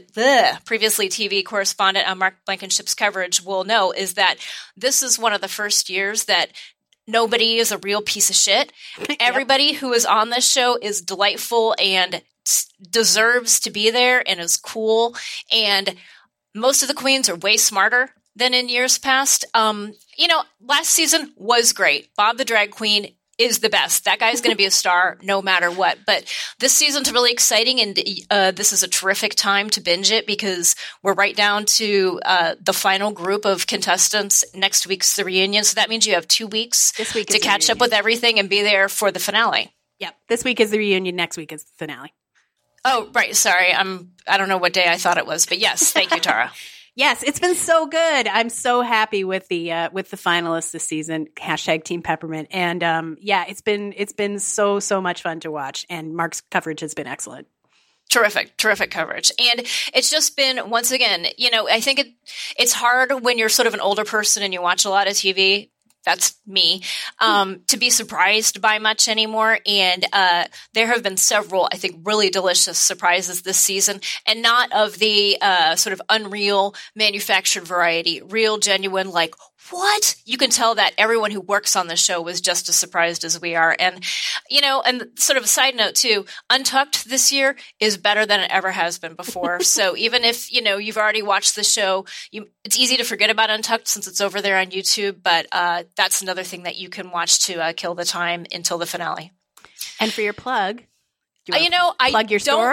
TV correspondent Mark Blankenship's coverage will know is that this is one of the first years that nobody is a real piece of shit. Everybody who is on this show is delightful and deserves to be there and is cool. And most of the queens are way smarter than in years past. Last season was great. Bob the Drag Queen is the best. That guy's going to be a star no matter what. But this season's really exciting, and this is a terrific time to binge it because we're right down to the final group of contestants. Next week's the reunion, so that means you have 2 weeks to catch up with everything and be there for the finale. Yep. This week is the reunion. Next week is the finale. Oh, right. Sorry. I don't know what day I thought it was, but yes. Thank you, Tara. Yes, it's been so good. I'm so happy with the finalists this season. # Team Peppermint, and it's been so much fun to watch. And Mark's coverage has been excellent. Terrific coverage. And it's just been, once again, I think it's hard when you're sort of an older person and you watch a lot of TV. That's me, to be surprised by much anymore. And there have been several, I think, really delicious surprises this season, and not of the sort of unreal manufactured variety, real, genuine, like, what? You can tell that everyone who works on the show was just as surprised as we are. And, and sort of a side note too, Untucked this year is better than it ever has been before. So even if, you've already watched the show, it's easy to forget about Untucked since it's over there on YouTube. But that's another thing that you can watch to kill the time until the finale. And for your plug, I plug your store?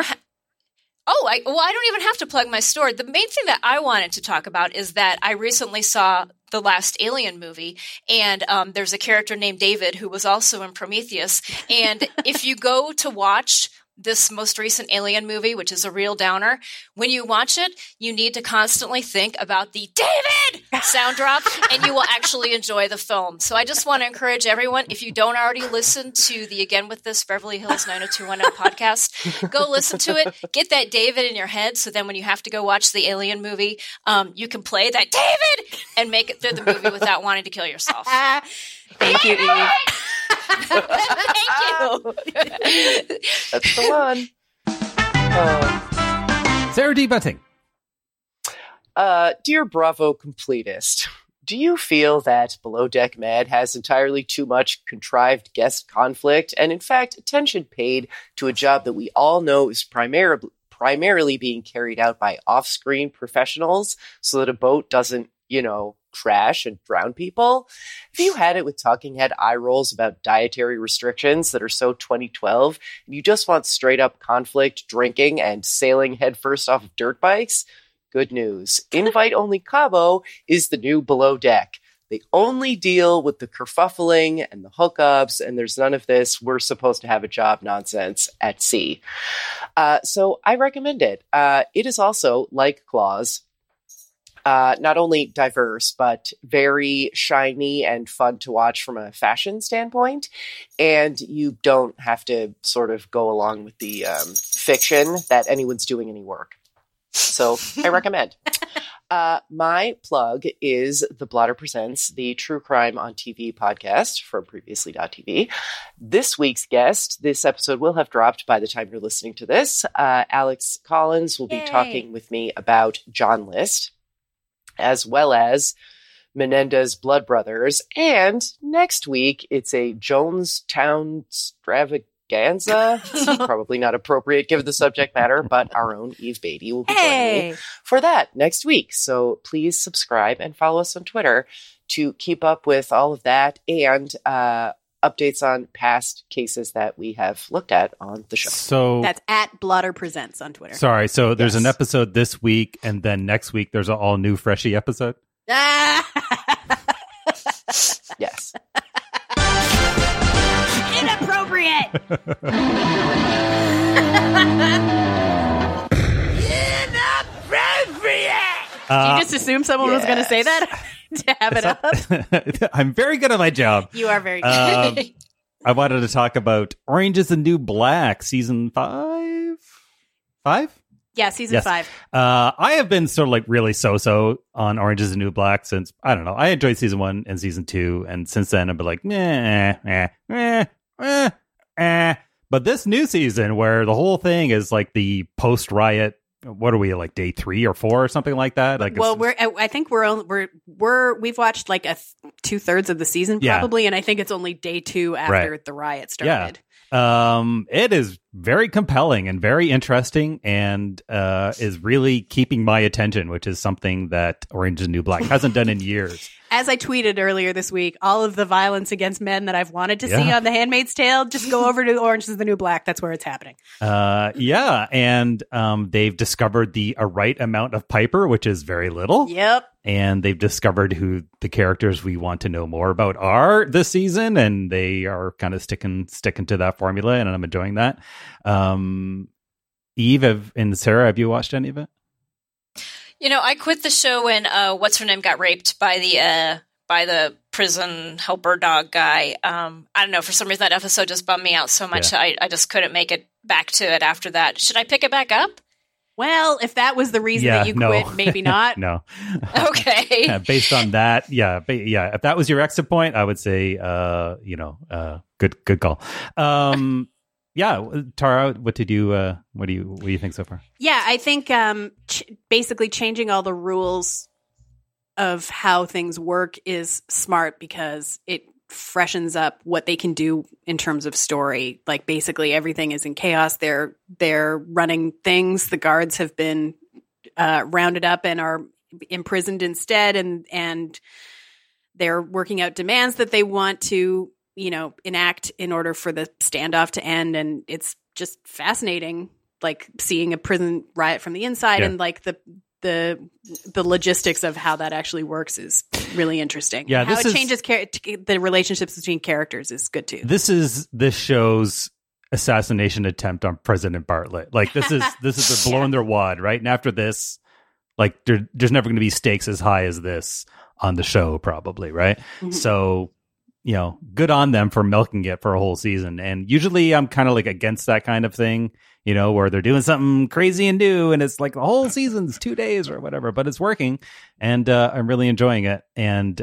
I don't even have to plug my store. The main thing that I wanted to talk about is that I recently saw the last Alien movie, and there's a character named David who was also in Prometheus. And if you go to watch this most recent Alien movie, which is a real downer, when you watch it, you need to constantly think about the David sound drop, and you will actually enjoy the film. So I just want to encourage everyone, if you don't already listen to the Again With This Beverly Hills 90210 podcast, go listen to it. Get that David in your head, so then when you have to go watch the Alien movie, you can play that David and make it through the movie without wanting to kill yourself. Thank you, Eve. Thank you. That's the one. Sarah D. Bunting. Dear Bravo completist, do you feel that Below Deck Med has entirely too much contrived guest conflict and, in fact, attention paid to a job that we all know is primarily being carried out by off-screen professionals so that a boat doesn't, crash and drown people? Have you had it with talking head eye rolls about dietary restrictions that are so 2012 and you just want straight up conflict, drinking, and sailing headfirst off of dirt bikes? Good news. Invite Only Cabo is the new Below Deck. They only deal with the kerfuffling and the hookups, and there's none of this "we're supposed to have a job" nonsense at sea. So I recommend it. It is also, like Claws, not only diverse, but very shiny and fun to watch from a fashion standpoint. And you don't have to sort of go along with the fiction that anyone's doing any work. So I recommend. My plug is The Blotter Presents, the True Crime on TV podcast from Previously.tv. This week's guest, this episode will have dropped by the time you're listening to this. Alex Collins will be talking with me about John List, as well as Menendez Blood Brothers. And next week, it's a Jonestown extravaganza. It's probably not appropriate given the subject matter, but our own Eve Beatty will be joining me for that next week. So please subscribe and follow us on Twitter to keep up with all of that and updates on past cases that we have looked at on the show. So that's at Blotter Presents on Twitter. Sorry. So there's an episode this week, and then next week there's an all new freshy episode. Yes. Inappropriate. You just assumed someone was going to say that to have it up? I'm very good at my job. You are very good. I wanted to talk about Orange is the New Black, season 5? 5? Yeah, season 5. I have been sort of like really so on Orange is the New Black since, I don't know, I enjoyed season 1 and season 2, and since then I've been like, But this new season where the whole thing is like the post-riot, what are we, like day 3 or 4 or something like that? Like, well, we've watched like 2/3 of the season probably, and I think it's only day 2 after the riot started. It is very compelling and very interesting, and is really keeping my attention, which is something that Orange is the New Black hasn't done in years. As I tweeted earlier this week, all of the violence against men that I've wanted to see on The Handmaid's Tale, just go over to Orange is the New Black. That's where it's happening. And they've discovered the right amount of Piper, which is very little. Yep. And they've discovered who the characters we want to know more about are this season, and they are kind of sticking to that formula, and I'm enjoying that. Eve and Sarah, have you watched any of it? You know, I quit the show when what's her name got raped by the prison helper dog guy. I don't know, for some reason that episode just bummed me out so much. I just couldn't make it back to it after that. Should I pick it back up? Well, if that was the reason that you quit, maybe not. No. Okay. Based on that, if that was your exit point, I would say, good call. Tara, what do you think so far? Yeah, I think basically changing all the rules of how things work is smart because it freshens up what they can do in terms of story. Like basically everything is in chaos. They're running things. The guards have been rounded up and are imprisoned instead, and they're working out demands that they want to enact in order for the standoff to end. And it's just fascinating, like seeing a prison riot from the inside and like the logistics of how that actually works is really interesting. Yeah, how it changes the relationships between characters is good too. This show's assassination attempt on President Bartlet. Like this is they're blowing their wad, right? And after this, like there's never going to be stakes as high as this on the show, probably, right? Mm-hmm. So, good on them for milking it for a whole season. And usually I'm kind of like against that kind of thing, where they're doing something crazy and new and it's like the whole season's 2 days or whatever, but it's working and I'm really enjoying it. And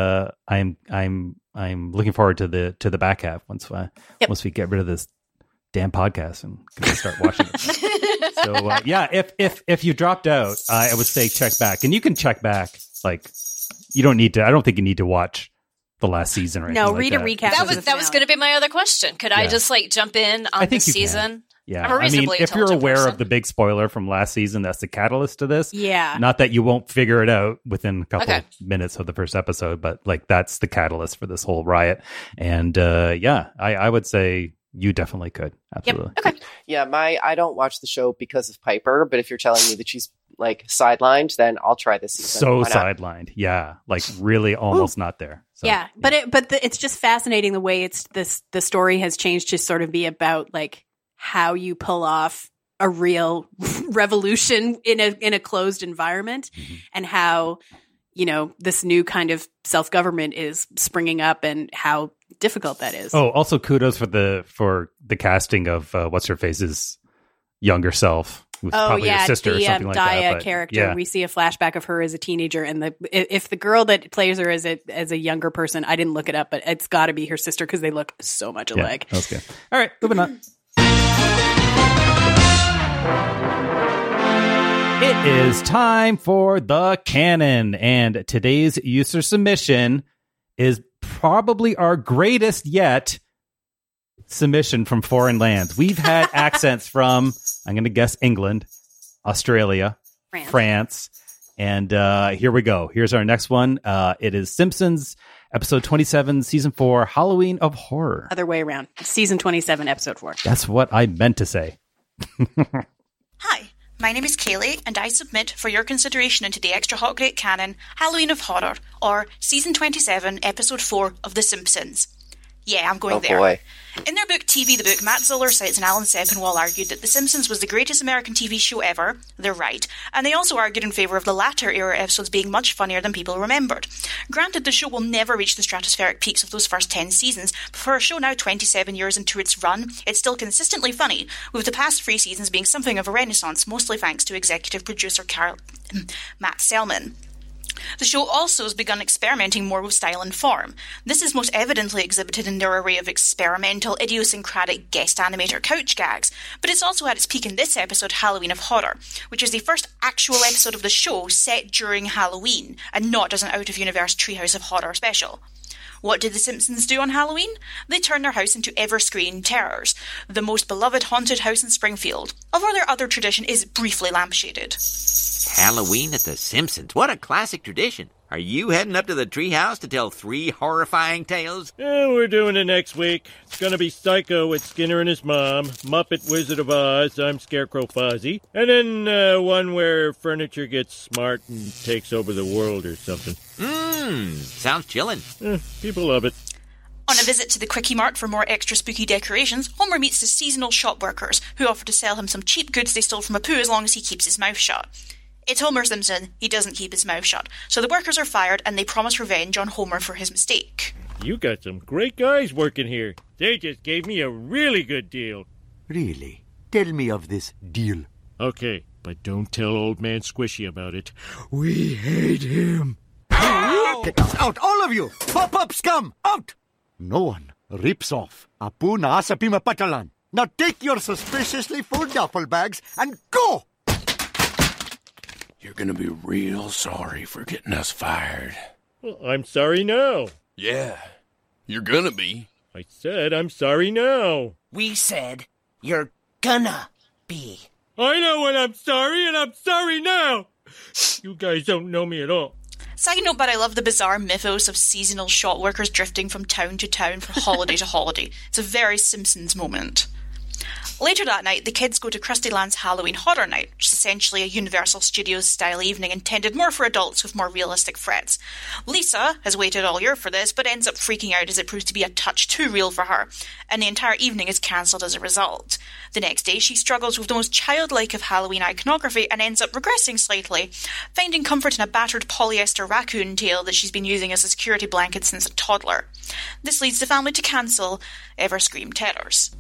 I'm looking forward to the back half once we get rid of this damn podcast and can start watching it. So if you dropped out, I would say check back, and you can check back. Like you don't need to. I don't think you need to watch the last season or anything. No, read a recap. That was going to be my other question. Could I just like jump in on this season? Can. Yeah, if you're aware of the big spoiler from last season, that's the catalyst to this. Yeah, not that you won't figure it out within a couple of minutes of the first episode, but like that's the catalyst for this whole riot. And I would say you definitely could. Absolutely. Yep. Okay. Yeah, I don't watch the show because of Piper, but if you're telling me that she's like sidelined, then I'll try this season. So sidelined, yeah, like really almost not there. So, yeah, but it's just fascinating the way the story has changed to sort of be about like how you pull off a real revolution in a closed environment, and how this new kind of self-government is springing up and how difficult that is. Oh, also kudos for the casting of what's her face's younger self. Probably her sister or something like Daya that, character. Yeah. We see a flashback of her as a teenager, and if the girl that plays her as a younger person, I didn't look it up, but it's got to be her sister because they look so much alike. Yeah, that's good. All right, moving on. It is time for the canon, and today's user submission is probably our greatest yet submission from foreign lands. We've had accents from, I'm going to guess, England, Australia, France, and here we go. Here's our next one. It is Simpsons, episode 27, season 4, Halloween of Horror. Other way around. Season 27, episode 4. That's what I meant to say. Hi, my name is Kaylee, and I submit for your consideration into the Extra Hot Great Canon, Halloween of Horror, or Season 27, Episode 4 of The Simpsons. Yeah, I'm going there. Boy. In their book TV the Book, Matt Zoller Seitz and Alan Sepinwall argued that The Simpsons was the greatest American TV show ever. They're right. And they also argued in favour of the latter era episodes being much funnier than people remembered. Granted, the show will never reach the stratospheric peaks of those first 10 seasons, but for a show now 27 years into its run, it's still consistently funny, with the past 3 seasons being something of a renaissance, mostly thanks to executive producer Matt Selman. The show also has begun experimenting more with style and form. This is most evidently exhibited in their array of experimental, idiosyncratic guest animator couch gags, but it's also at its peak in this episode, Halloween of Horror, which is the first actual episode of the show set during Halloween, and not as an out-of-universe Treehouse of Horror special. What did The Simpsons do on Halloween? They turned their house into Everscreen Terrors, the most beloved haunted house in Springfield, although their other tradition is briefly lampshaded. Halloween at The Simpsons. What a classic tradition. Are you heading up to the treehouse to tell 3 horrifying tales? Yeah, we're doing it next week. It's gonna be Psycho with Skinner and his mom, Muppet Wizard of Oz, I'm Scarecrow Fozzie, and then one where furniture gets smart and takes over the world or something. Sounds chillin'. People love it. On a visit to the Quickie Mart for more extra spooky decorations, Homer meets the seasonal shop workers, who offer to sell him some cheap goods they stole from Apu as long as he keeps his mouth shut. It's Homer Simpson. He doesn't keep his mouth shut. So the workers are fired and they promise revenge on Homer for his mistake. You got some great guys working here. They just gave me a really good deal. Really? Tell me of this deal. Okay, but don't tell Old Man Squishy about it. We hate him. Get out, all of you! Pop-up scum, out! No one rips off Apu na Sapima Patalan. Now take your suspiciously full duffel bags and go! You're gonna be real sorry for getting us fired. Well, I'm sorry now. Yeah, you're gonna be. I said I'm sorry now. We said you're gonna be. I know when I'm sorry, and I'm sorry now. You guys don't know me at all. Side note, but I love the bizarre mythos of seasonal shop workers drifting from town to town from holiday to holiday. It's a very Simpsons moment. Later that night, the kids go to Krusty Land's Halloween Horror Night, which is essentially a Universal Studios-style evening intended more for adults with more realistic threats. Lisa has waited all year for this, but ends up freaking out as it proves to be a touch too real for her, and the entire evening is cancelled as a result. The next day, she struggles with the most childlike of Halloween iconography and ends up regressing slightly, finding comfort in a battered polyester raccoon tail that she's been using as a security blanket since a toddler. This leads the family to cancel Everscreen Terrors.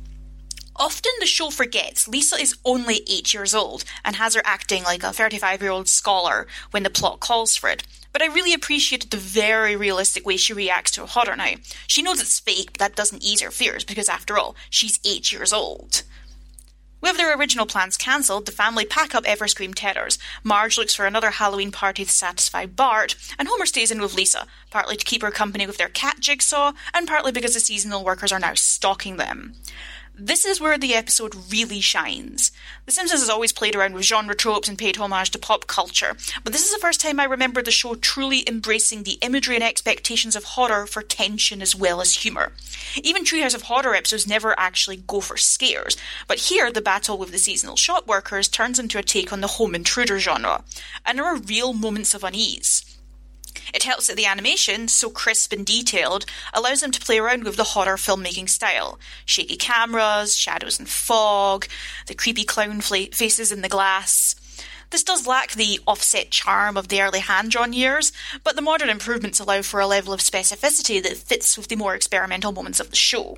Often the show forgets Lisa is only 8 years old and has her acting like a 35-year-old scholar when the plot calls for it. But I really appreciated the very realistic way she reacts to a horror night. She knows it's fake, but that doesn't ease her fears because, after all, she's 8 years old. With their original plans cancelled, the family pack up Everscreen Terrors. Marge looks for another Halloween party to satisfy Bart, and Homer stays in with Lisa, partly to keep her company with their cat Jigsaw, and partly because the seasonal workers are now stalking them. This is where the episode really shines. The Simpsons has always played around with genre tropes and paid homage to pop culture, but this is the first time I remember the show truly embracing the imagery and expectations of horror for tension as well as humour. Even Treehouse of Horror episodes never actually go for scares, but here the battle with the seasonal shop workers turns into a take on the home intruder genre, and there are real moments of unease. It helps that the animation, so crisp and detailed, allows them to play around with the horror filmmaking style. Shaky cameras, shadows and fog, the creepy clown faces in the glass. This does lack the offset charm of the early hand-drawn years, but the modern improvements allow for a level of specificity that fits with the more experimental moments of the show.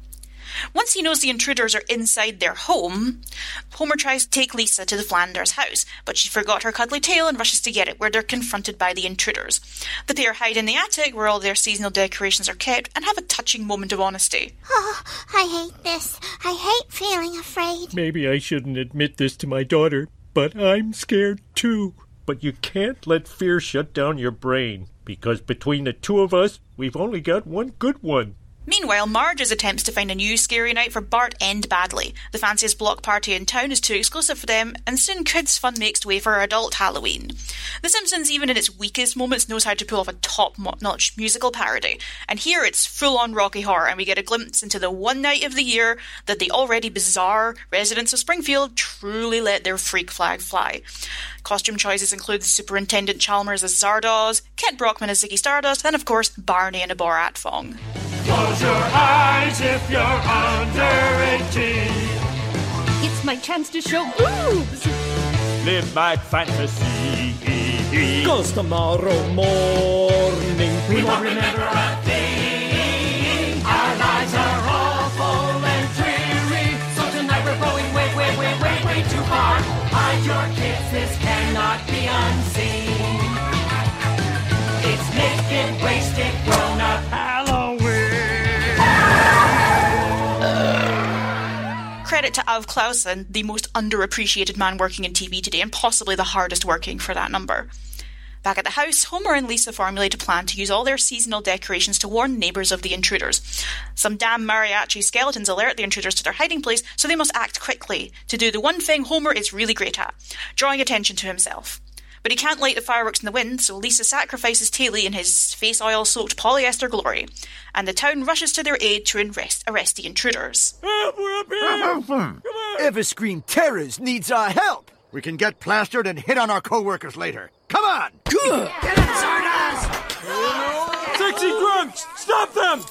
Once he knows the intruders are inside their home, Homer tries to take Lisa to the Flanders house, but she forgot her cuddly tail and rushes to get it, where they're confronted by the intruders. The pair hide in the attic, where all their seasonal decorations are kept, and have a touching moment of honesty. Oh, I hate this. I hate feeling afraid. Maybe I shouldn't admit this to my daughter, but I'm scared too. But you can't let fear shut down your brain, because between the two of us, we've only got one good one. Meanwhile, Marge's attempts to find a new scary night for Bart end badly. The fanciest block party in town is too exclusive for them, and soon kids' fun makes way for adult Halloween. The Simpsons, even in its weakest moments, knows how to pull off a top-notch musical parody, and here it's full-on Rocky Horror, and we get a glimpse into the one night of the year that the already bizarre residents of Springfield truly let their freak flag fly. Costume choices include Superintendent Chalmers as Zardoz, Kent Brockman as Ziggy Stardust, and of course Barney in a Borat thong. Close your eyes if you're under 18. It's my chance to show boobs. Live my fantasy. 'Cause tomorrow morning We won't remember a thing. Our lives are awful and dreary. So tonight we're going way, way, way, way, way too far. Hide your kids, this cannot be unseen. It's naked, wasted, grown-up Halloween. Credit to Alf Clausen, the most underappreciated man working in TV today, and possibly the hardest working for that number. Back at the house, Homer and Lisa formulate a plan to use all their seasonal decorations to warn neighbours of the intruders. Some damn mariachi skeletons alert the intruders to their hiding place, so they must act quickly to do the one thing Homer is really great at, drawing attention to himself. But he can't light the fireworks in the wind, so Lisa sacrifices Taily in his face oil-soaked polyester glory, and the town rushes to their aid to arrest the intruders. Help, we're up here! Come on! Everscreen Terrors needs our help. We can get plastered and hit on our co-workers later. Come on! Get him, Zardoz! Sexy drunks! Stop them!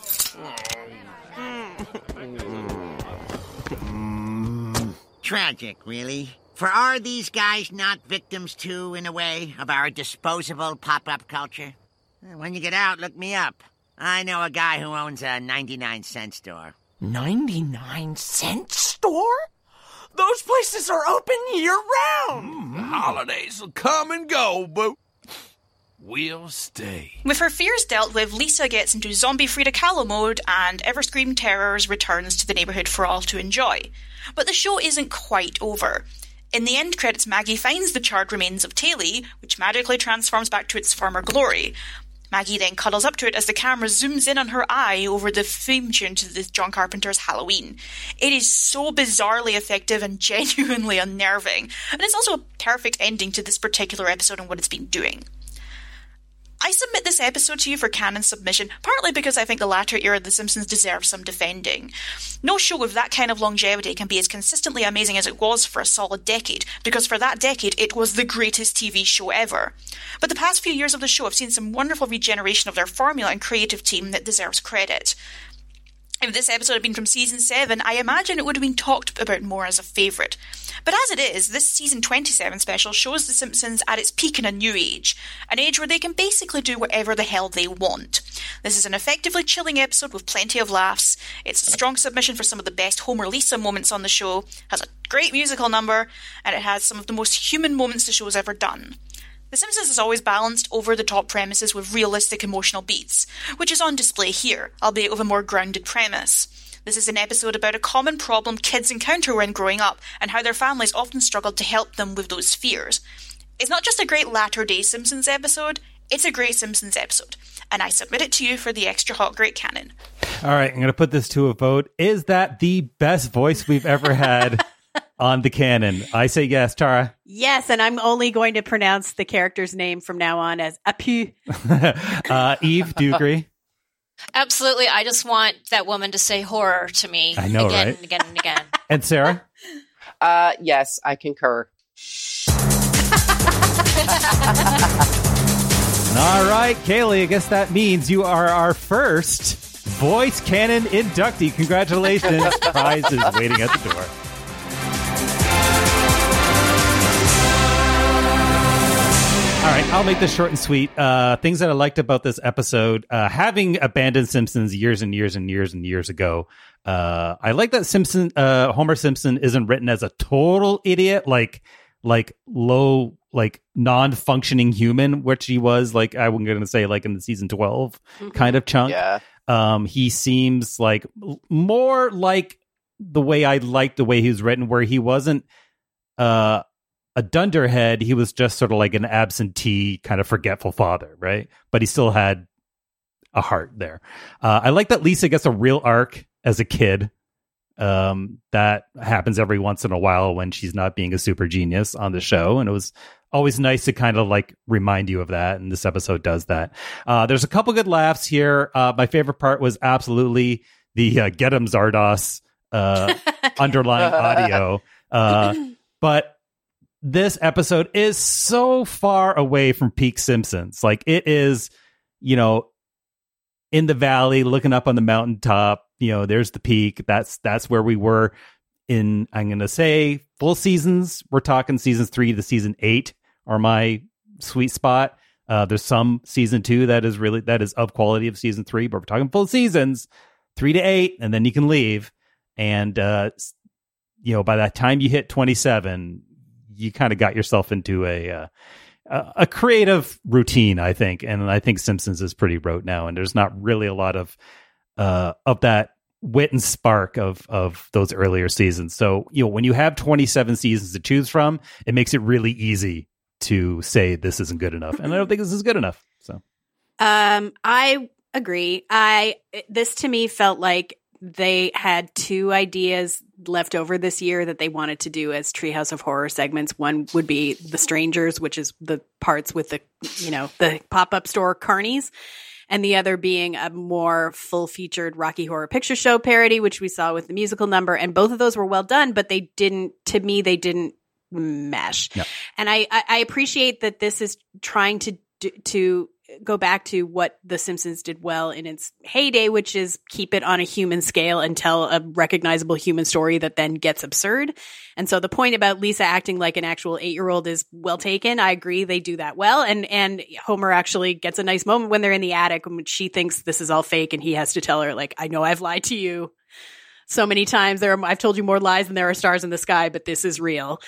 Tragic, really. For are these guys not victims, too, in a way, of our disposable pop-up culture? When you get out, look me up. I know a guy who owns a 99-cent store. 99-cent store? Those places are open year-round! The holidays will come and go, but we'll stay. With her fears dealt with, Lisa gets into zombie Frida Kahlo mode, and Everscream Terrors returns to the neighbourhood for all to enjoy. But the show isn't quite over. In the end credits, Maggie finds the charred remains of Taily, which magically transforms back to its former glory. Maggie then cuddles up to it as the camera zooms in on her eye over the theme tune to the John Carpenter's Halloween. It is so bizarrely effective and genuinely unnerving, and it's also a perfect ending to this particular episode and what it's been doing. I submit this episode to you for canon submission, partly because I think the latter era of The Simpsons deserves some defending. No show with that kind of longevity can be as consistently amazing as it was for a solid decade, because for that decade it was the greatest TV show ever. But the past few years of the show have seen some wonderful regeneration of their formula and creative team that deserves credit. If this episode had been from season 7, I imagine it would have been talked about more as a favourite. But as it is, this season 27 special shows The Simpsons at its peak in a new age. An age where they can basically do whatever the hell they want. This is an effectively chilling episode with plenty of laughs. It's a strong submission for some of the best Homer-Lisa moments on the show, has a great musical number, and it has some of the most human moments the show's ever done. The Simpsons has always balanced over-the-top premises with realistic emotional beats, which is on display here, albeit with a more grounded premise. This is an episode about a common problem kids encounter when growing up, and how their families often struggle to help them with those fears. It's not just a great latter-day Simpsons episode, it's a great Simpsons episode, and I submit it to you for the extra hot great canon. All right, I'm going to put this to a vote. Is that the best voice we've ever had on the canon? I say yes. Tara? Yes, and I'm only going to pronounce the character's name from now on as Apu. Eve, do you agree? Absolutely. I just want that woman to say horror to me I know, again right? and again and again. And Sarah? Yes, I concur. All right, Kaylee, I guess that means you are our first Voice Canon inductee. Congratulations. Prize is waiting at the door. All right, I'll make this short and sweet. Things that I liked about this episode, having abandoned Simpsons years and years and years and years ago, I like that Homer Simpson isn't written as a total idiot, like low, like non-functioning human, which he was, like I was going to say, like in the season 12 kind of chunk. Yeah. He seems like more like the way I liked the way he was written, where he wasn't a dunderhead. He was just sort of like an absentee, kind of forgetful father, right? But he still had a heart there. I like that Lisa gets a real arc as a kid. That happens every once in a while when she's not being a super genius on the show. And it was always nice to kind of like remind you of that. And this episode does that. There's a couple good laughs here. My favorite part was absolutely the Get 'em Zardoz underlying audio. But this episode is so far away from peak Simpsons. Like it is, you know, in the valley, looking up on the mountaintop. There's the peak. That's where we were in, I'm going to say, full seasons. We're talking seasons 3 to season 8 are my sweet spot. There's some season 2 that is of quality of season 3, but we're talking full seasons 3 to 8, and then you can leave. And, by that time you hit 27, you kind of got yourself into a creative routine, I think. And I think Simpsons is pretty rote now, and there's not really a lot of that wit and spark of those earlier seasons. So, when you have 27 seasons to choose from, it makes it really easy to say this isn't good enough. And I don't think this is good enough. So, I agree. This to me felt like they had 2 ideas left over this year that they wanted to do as Treehouse of Horror segments. One would be The Strangers, which is the parts with the pop-up store carnies. And the other being a more full-featured Rocky Horror Picture Show parody, which we saw with the musical number. And both of those were well done, but they didn't mesh. No. And I appreciate that this is trying to go back to what The Simpsons did well in its heyday, which is keep it on a human scale and tell a recognizable human story that then gets absurd. And so the point about Lisa acting like an actual 8-year-old is well taken. I agree. They do that well. And Homer actually gets a nice moment when they're in the attic when she thinks this is all fake and he has to tell her, like, I know I've lied to you so many times. I've told you more lies than there are stars in the sky, but this is real.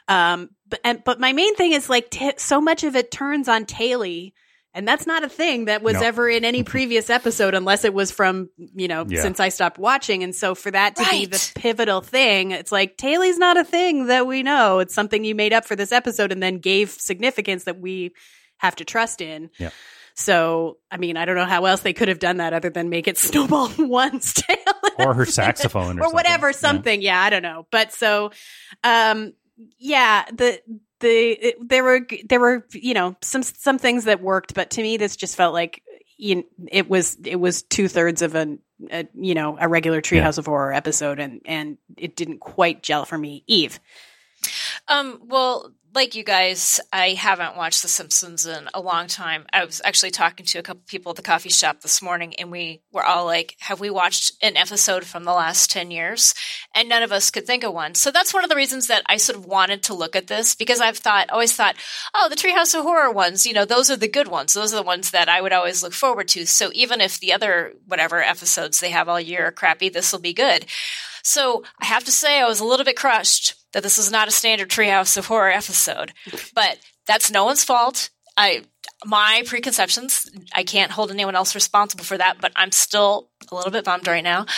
But my main thing is like so much of it turns on Taily. And that's not a thing that was ever in any previous episode, unless it was from, since I stopped watching. And so for that to be the pivotal thing, it's like, Taily's not a thing that we know. It's something you made up for this episode and then gave significance that we have to trust in. Yeah. So, I mean, I don't know how else they could have done that other than make it Snowball One's tail. Or her saxophone or whatever, something. Yeah, I don't know. But so, there were some things that worked, but to me this just felt like it was 2/3 of a regular Treehouse of Horror episode, and it didn't quite gel for me. Eve. Well, like you guys, I haven't watched The Simpsons in a long time. I was actually talking to a couple people at the coffee shop this morning, and we were all like, have we watched an episode from the last 10 years? And none of us could think of one. So that's one of the reasons that I sort of wanted to look at this, because I've always thought, oh, the Treehouse of Horror ones, those are the good ones. Those are the ones that I would always look forward to. So even if the other whatever episodes they have all year are crappy, this will be good. So I have to say I was a little bit crushed that this is not a standard Treehouse of Horror episode, but that's no one's fault. My preconceptions, I can't hold anyone else responsible for that, but I'm still a little bit bummed right now.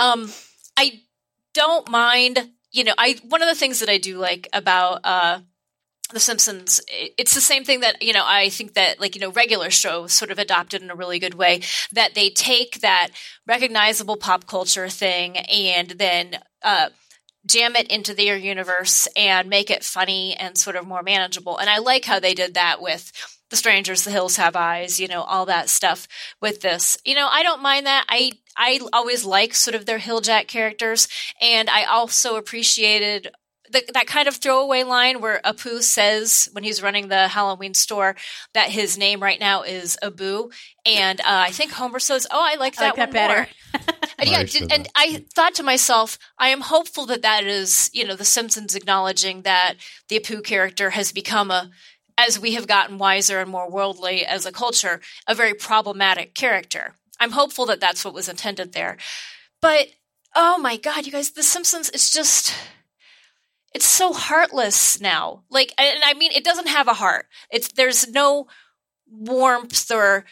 I don't mind, one of the things that I do like about The Simpsons, it's the same thing that, I think that regular shows sort of adopted in a really good way, that they take that recognizable pop culture thing and then jam it into their universe and make it funny and sort of more manageable. And I like how they did that with The Strangers, The Hills Have Eyes, all that stuff with this. I don't mind that. I always like sort of their Hilljack characters, and I also appreciated that kind of throwaway line where Apu says when he's running the Halloween store that his name right now is Abu, and I think Homer says, "Oh, I like that one better." And I thought to myself, I am hopeful that is, The Simpsons acknowledging that the Apu character has become as we have gotten wiser and more worldly as a culture, a very problematic character. I'm hopeful that that's what was intended there. But oh my God, you guys, The Simpsons is just. It's so heartless now. And I mean, it doesn't have a heart. There's no warmth or,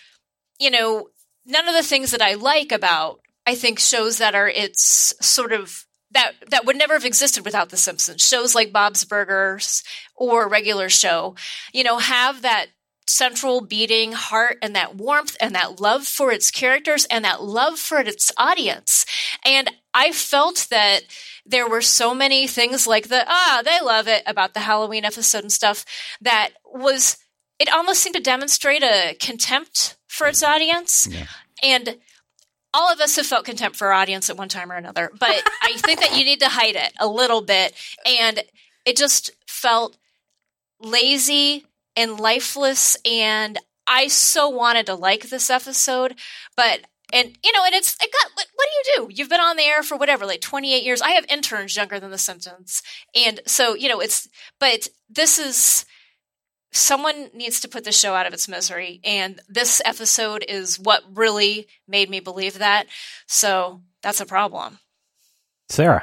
none of the things that I like about, I think, shows that are, it's sort of, that would never have existed without The Simpsons. Shows like Bob's Burgers or a regular show, have that central beating heart and that warmth and that love for its characters and that love for its audience. And I felt that there were so many things like they love it about the Halloween episode and stuff that it almost seemed to demonstrate a contempt for its audience. Yeah. And all of us have felt contempt for our audience at one time or another, but I think that you need to hide it a little bit. And it just felt lazy and lifeless. And I so wanted to like this episode, but And, and what do you do? You've been on the air for whatever, like 28 years. I have interns younger than The Simpsons. And so, but this is, someone needs to put the show out of its misery. And this episode is what really made me believe that. So that's a problem. Sarah.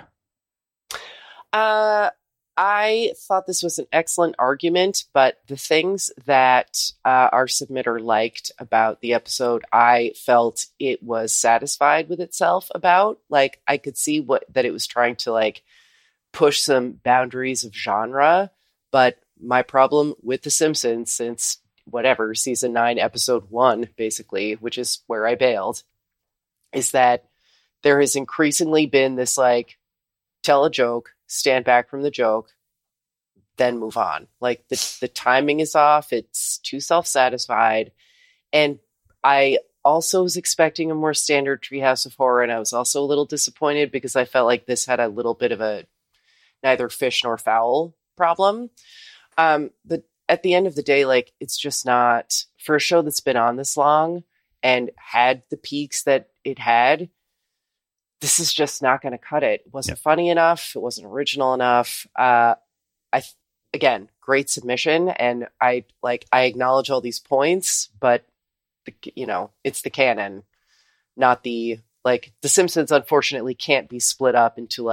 I thought this was an excellent argument, but the things that our submitter liked about the episode, I felt it was satisfied with itself about. Like, I could see that it was trying to, like, push some boundaries of genre, but my problem with The Simpsons since, season 9, episode 1, basically, which is where I bailed, is that there has increasingly been this, like, tell a joke, stand back from the joke, then move on. Like, the timing is off. It's too self-satisfied. And I also was expecting a more standard Treehouse of Horror, and I was also a little disappointed because I felt like this had a little bit of a neither fish nor fowl problem. But at the end of the day, like, it's just not, for a show that's been on this long and had the peaks that it had, this is just not going to cut it. It wasn't funny enough. It wasn't original enough. Again, great submission. And I acknowledge all these points, but it's the canon, not the Simpsons unfortunately can't be split up into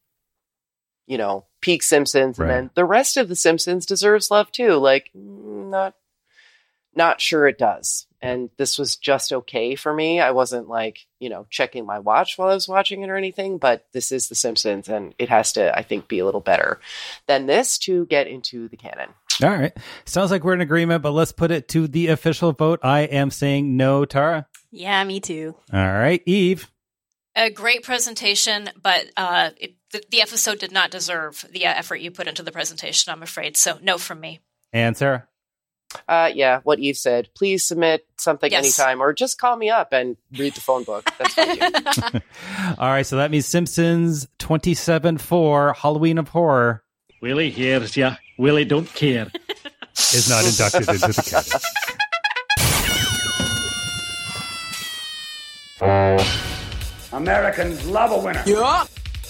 peak Simpsons. Right. And then the rest of the Simpsons deserves love too. Like, not sure it does. And this was just okay for me. I wasn't checking my watch while I was watching it or anything, but this is The Simpsons and it has to, I think, be a little better than this to get into the canon. All right. Sounds like we're in agreement, but let's put it to the official vote. I am saying no, Tara. Yeah, me too. All right. Eve. A great presentation, but the episode did not deserve the effort you put into the presentation, I'm afraid. So no from me. And Sarah? What Eve said. Please submit something anytime, or just call me up and read the phone book. That's fine too. All right, so that means Simpsons 27-4, Halloween of Horror. Willie hears ya. Willie don't care. Is not inducted into the canon. Americans love a winner. Yeah.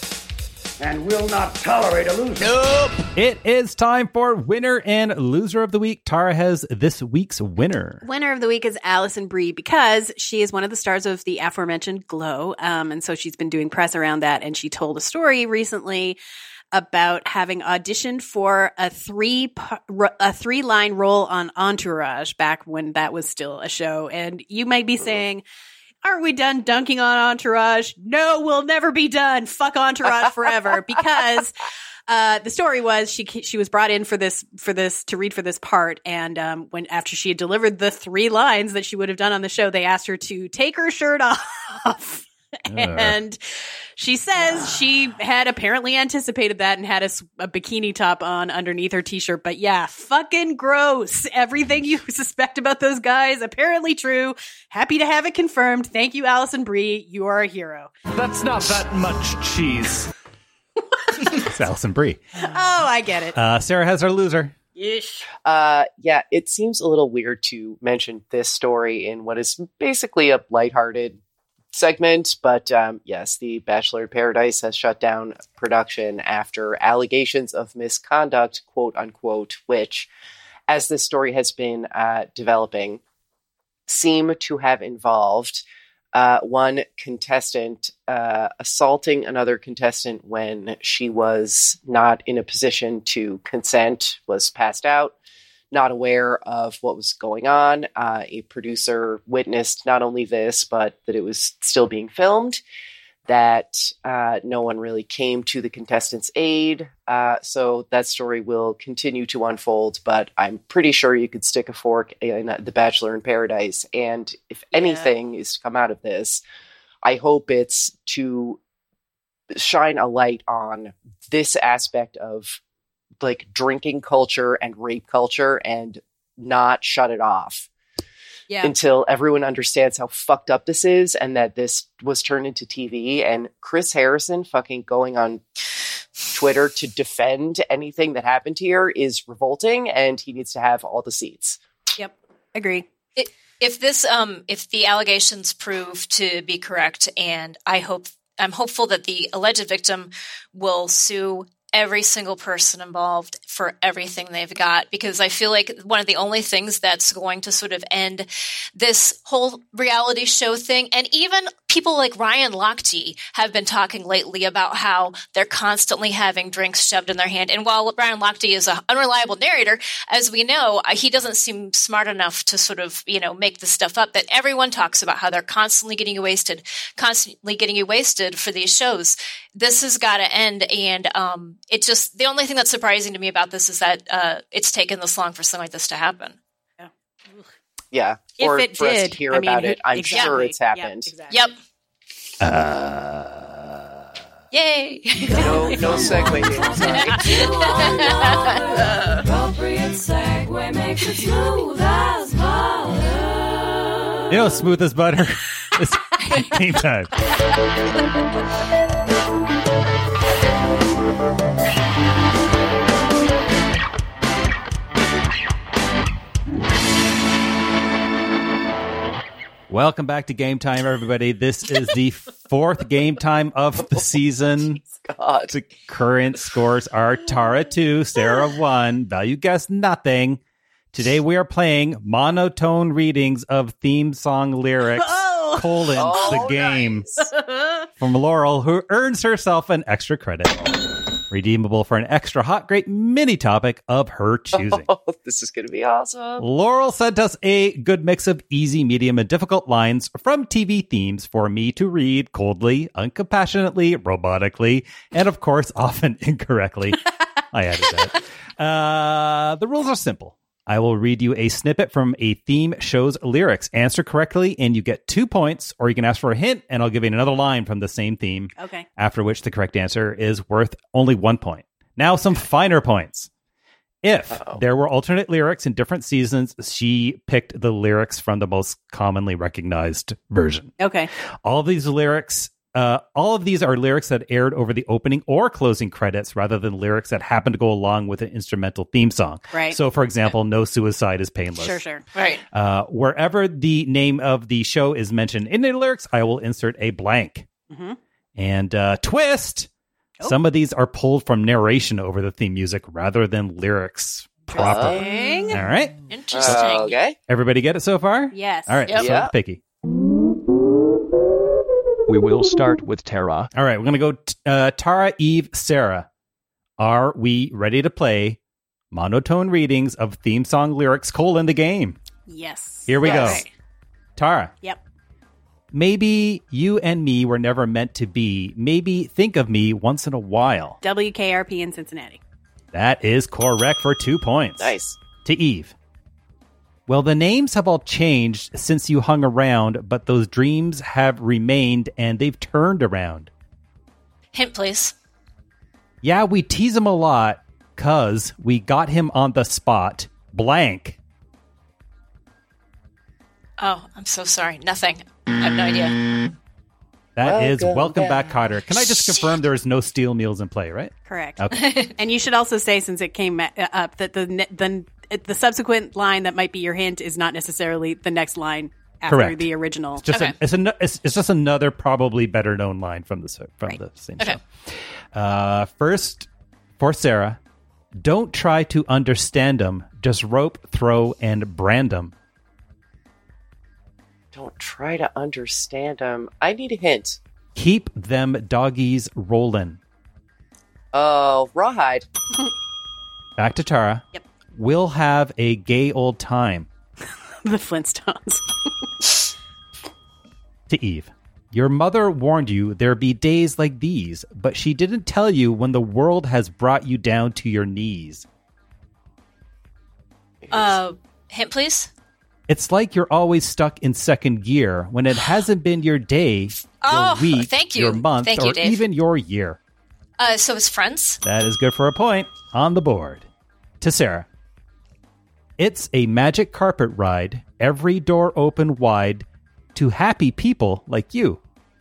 And will not tolerate a loser. Nope. It is time for winner and loser of the week. Tara has this week's winner. Winner of the week is Alison Brie because she is one of the stars of the aforementioned Glow. And so she's been doing press around that. And she told a story recently about having auditioned for a three-line role on Entourage back when that was still a show. And you might be saying, aren't we done dunking on Entourage? No, we'll never be done. Fuck Entourage forever. Because the story was she was brought in for this to read for this part, and after she had delivered the 3 lines that she would have done on the show, they asked her to take her shirt off. And she says she had apparently anticipated that and had a bikini top on underneath her t-shirt. But yeah, fucking gross. Everything you suspect about those guys, apparently true. Happy to have it confirmed. Thank you, Alison Brie. You are a hero. That's not that much cheese. It's Alison Brie. Oh, I get it. Sarah has our loser. Yeesh. It seems a little weird to mention this story in what is basically a lighthearted segment, but yes, The Bachelor in Paradise has shut down production after allegations of misconduct, quote unquote, which, as this story has been developing, seem to have involved one contestant assaulting another contestant when she was not in a position to consent, was passed out, not aware of what was going on. A producer witnessed not only this, but that it was still being filmed, that no one really came to the contestant's aid. So that story will continue to unfold, but I'm pretty sure you could stick a fork in The Bachelor in Paradise. And if anything is to come out of this, I hope it's to shine a light on this aspect of drinking culture and rape culture and not shut it off until everyone understands how fucked up this is and that this was turned into TV. And Chris Harrison fucking going on Twitter to defend anything that happened here is revolting, and he needs to have all the seats. Yep. Agree. if the allegations prove to be correct, and I'm hopeful that the alleged victim will sue every single person involved for everything they've got, because I feel like one of the only things that's going to sort of end this whole reality show thing, and even people like Ryan Lochte have been talking lately about how they're constantly having drinks shoved in their hand. And while Ryan Lochte is an unreliable narrator, as we know, he doesn't seem smart enough to sort of, make this stuff up, that everyone talks about how they're constantly getting you wasted for these shows. This has got to end. And it just, the only thing that's surprising to me about this is that it's taken this long for something like this to happen. Yeah. If or it for us did, to hear about it, I'm sure it's happened. Yep. Yay. No segue. Appropriate segue makes it smooth as butter. Smooth as butter. It's game time. Welcome back to Game Time, everybody. This is the fourth Game Time of the season. God. The current scores are Tara 2, Sarah 1, Value Guess nothing. Today we are playing monotone readings of theme song lyrics, the game, from Laurel, who earns herself an extra credit. Redeemable for an extra hot, great mini topic of her choosing. This is going to be awesome. Laurel sent us a good mix of easy, medium, and difficult lines from TV themes for me to read coldly, uncompassionately, robotically, and of course, often incorrectly. I added that. The rules are simple. I will read you a snippet from a theme show's lyrics. Answer correctly, and you get 2 points, or you can ask for a hint, and I'll give you another line from the same theme. Okay. After which the correct answer is worth only 1 point. Now, some finer points. If there were alternate lyrics in different seasons, she picked the lyrics from the most commonly recognized version. Okay. All of these are lyrics that aired over the opening or closing credits rather than lyrics that happen to go along with an instrumental theme song. Right. So, for example, No Suicide is Painless. Sure. Right. Wherever the name of the show is mentioned in the lyrics, I will insert a blank. Mm-hmm. And twist, some of these are pulled from narration over the theme music rather than lyrics proper. All right. Interesting. Okay. Everybody get it so far? Yes. All right. Yep. So picky. We will start with Tara. All right, we're going to go Tara, Eve, Sarah. Are we ready to play monotone readings of theme song lyrics, the game? Yes. Here we go. Right. Tara. Yep. Maybe you and me were never meant to be. Maybe think of me once in a while. WKRP in Cincinnati. That is correct for 2 points. Nice. To Eve. Well, the names have all changed since you hung around, but those dreams have remained and they've turned around. Hint, please. Yeah, we tease him a lot because we got him on the spot. Blank. Oh, I'm so sorry. Nothing. I have no idea. That is Welcome Back, Kotter. Can I just confirm there is no steel meals in play, right? Correct. Okay. And you should also say, since it came up, that the subsequent line that might be your hint is not necessarily the next line after Correct. the original. It's just it's just another probably better known line from the same show. First, for Sarah, don't try to understand them. Just rope, throw, and brand them. Don't try to understand them. I need a hint. Keep them doggies rolling. Oh, Rawhide. Back to Tara. Yep. We'll have a gay old time. The Flintstones. To Eve. Your mother warned you there'd be days like these, but she didn't tell you when the world has brought you down to your knees. Hint, please. It's like you're always stuck in second gear when it hasn't been your day, your week, thank you. your month, Thank you, or Dave. even your year. So it's Friends. That is good for a point on the board. To Sarah. It's a magic carpet ride, every door open wide to happy people like you.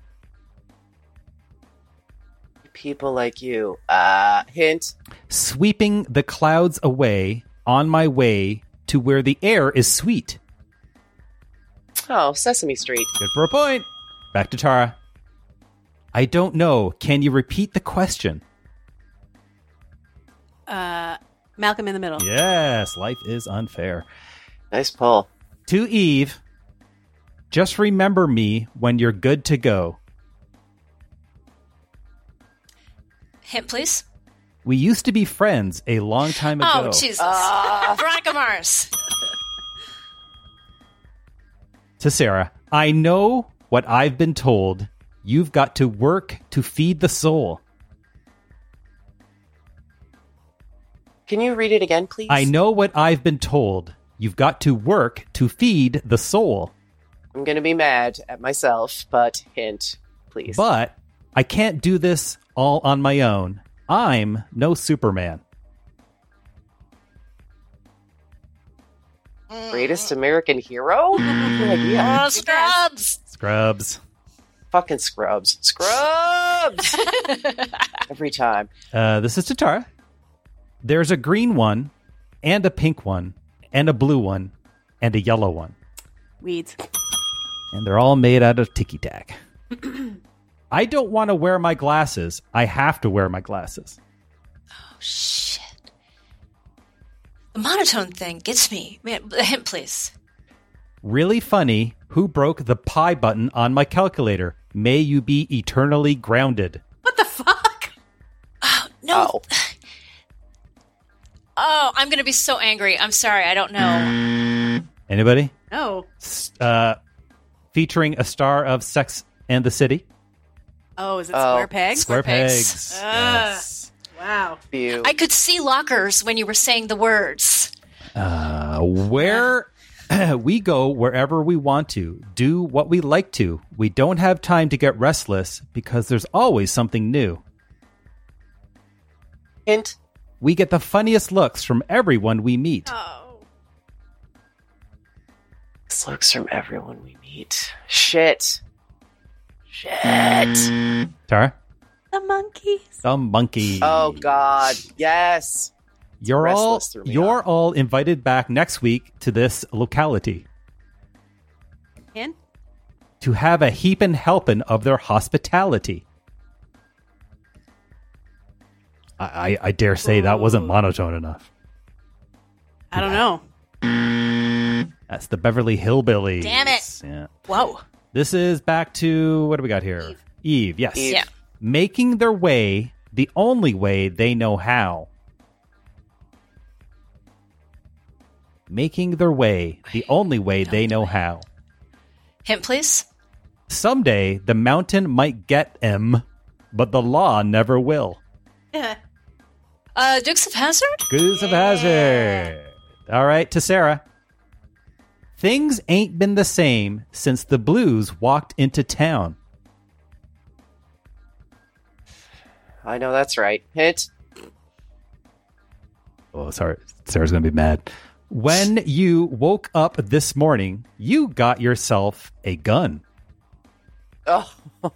People like you. Hint. Sweeping the clouds away on my way to where the air is sweet. Oh, Sesame Street. Good for a point. Back to Tara. I don't know. Can you repeat the question? Malcolm in the Middle. Yes, life is unfair. Nice pull. To Eve, just remember me when you're good to go. Hint, please. We used to be friends a long time ago. Oh, Jesus. Veronica Mars. To Sarah, I know what I've been told. You've got to work to feed the soul. Can you read it again, please? I know what I've been told. You've got to work to feed the soul. I'm going to be mad at myself, but hint, please. But I can't do this all on my own. I'm no Superman. Greatest American hero? Scrubs. Scrubs. Fucking Scrubs. Scrubs! Every time. This is to Tara. There's a green one, and a pink one, and a blue one, and a yellow one. Weeds. And they're all made out of ticky-tack. I don't want to wear my glasses. I have to wear my glasses. Oh, shit. The monotone thing gets me. Man, a hint, please. Really funny. Who broke the pi button on my calculator? May you be eternally grounded. What the fuck? Oh, no. Oh, I'm going to be so angry. I'm sorry. I don't know. Anybody? No. Featuring a star of Sex and the City. Oh, is it Square Pegs? Square Pegs. Yes. Wow. I could see lockers when you were saying the words. Where we go wherever we want to, do what we like to. We don't have time to get restless because there's always something new. Hint. We get the funniest looks from everyone we meet. Oh. Looks from everyone we meet. Shit. Tara? The monkeys. The monkey. Oh, God. Yes. You're all invited back next week to this locality. In? To have a heapin' helpin' of their hospitality. I dare say that wasn't monotone enough. I don't know. That's the Beverly Hillbillies. Damn it. Yeah. Whoa. This is back to, what do we got here? Eve, yes. Eve. Yeah. Making their way the only way they know how. Making their way the only way they know how. Hint, please. Someday the mountain might get 'em, but the law never will. Yeah. Dukes of Hazzard? Dukes of Hazzard. All right, to Sarah. Things ain't been the same since the Blues walked into town. I know that's right. Hint. Oh, sorry. Sarah's going to be mad. When you woke up this morning, you got yourself a gun. Oh,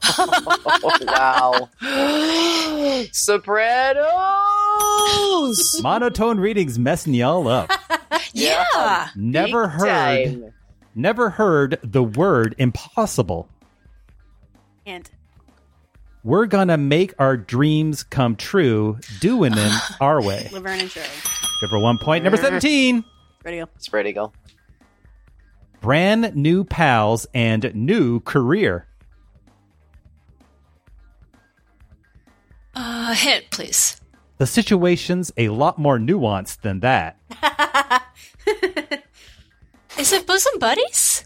wow. Sopranos! Monotone readings messing y'all up. Yeah. Never heard the word impossible. And we're gonna make our dreams come true, doing it our way. Laverne and Shirley. Good for 1 point. Number 17. Spread eagle. Brand new pals and new career. Hint, please. The situation's a lot more nuanced than that. Is it Bosom Buddies?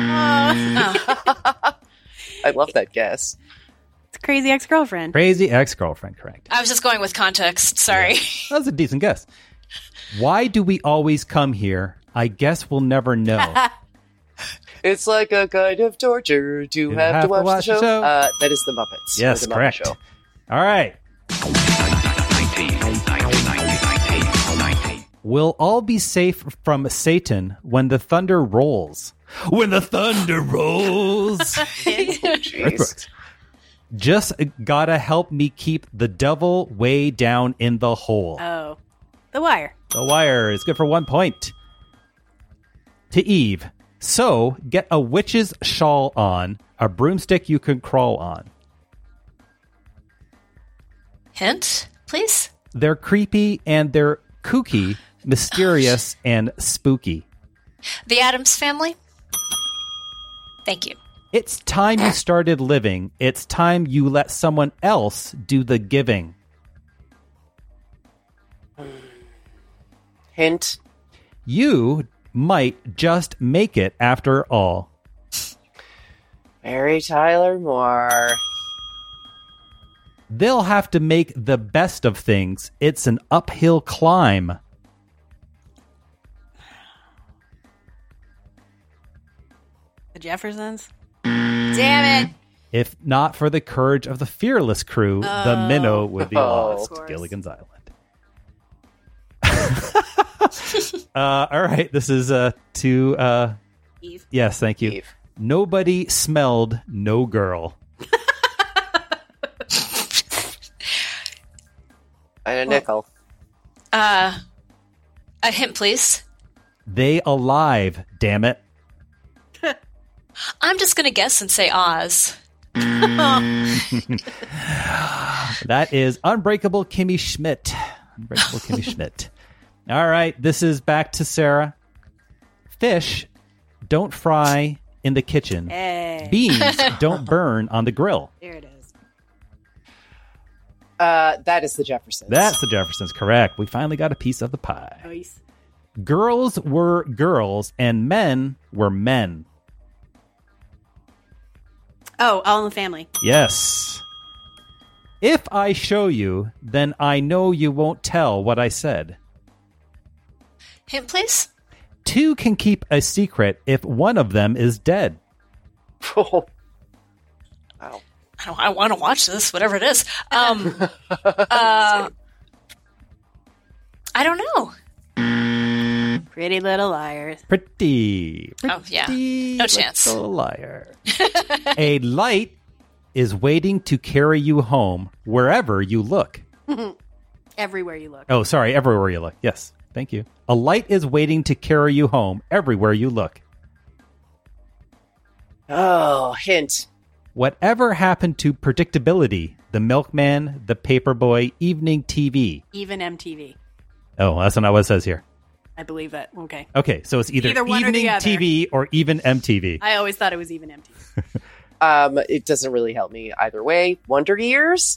I love that guess. It's Crazy Ex-Girlfriend. Crazy Ex-Girlfriend, correct. I was just going with context. Sorry. Yeah. That was a decent guess. Why do we always come here? I guess we'll never know. It's like a kind of torture to have to watch the show. That is the Muppets. Yes, the Muppet correct. Show. All right. We'll all be safe from Satan when the thunder rolls. When the thunder rolls. Jeez. Just gotta help me keep the devil way down in the hole. Oh. The Wire. The Wire is good for 1 point. To Eve, So, get a witch's shawl on, a broomstick you can crawl on. Hint, please? They're creepy and they're kooky, mysterious, and spooky. The Addams Family? Thank you. It's time you started living. It's time you let someone else do the giving. Hint. You might just make it after all. Mary Tyler Moore. They'll have to make the best of things. It's an uphill climb. The Jeffersons? Damn it. If not for the courage of the fearless crew, the minnow would be lost. Gilligan's Island. All right, this is to Eve. Yes, thank you. Eve. Nobody smelled no girl. And a nickel. A hint, please. They alive, damn it. I'm just going to guess and say Oz. That is Unbreakable Kimmy Schmidt. Unbreakable Kimmy Schmidt. All right, this is back to Sarah. Fish don't fry in the kitchen. Hey. Beans don't burn on the grill. There it is. That is the Jeffersons. That's the Jeffersons, correct. We finally got a piece of the pie. Nice. Girls were girls and men were men. Oh, All in the Family. Yes. If I show you, then I know you won't tell what I said. Hint, please. Two can keep a secret if one of them is dead. Wow. I want to watch this, whatever it is. I don't know. Pretty Little Liars. Pretty Oh, yeah. No chance. Little liar. A light is waiting to carry you home wherever you look. Everywhere you look. Oh, sorry. Everywhere you look. Yes. Thank you. A light is waiting to carry you home everywhere you look. Oh, hint. Whatever happened to predictability? The Milkman, the Paperboy, evening TV. Even MTV. Oh, that's not what it says here. I believe that. Okay. Okay, so it's either one or evening the other. TV or even MTV. I always thought it was even MTV. It doesn't really help me either way. Wonder Years?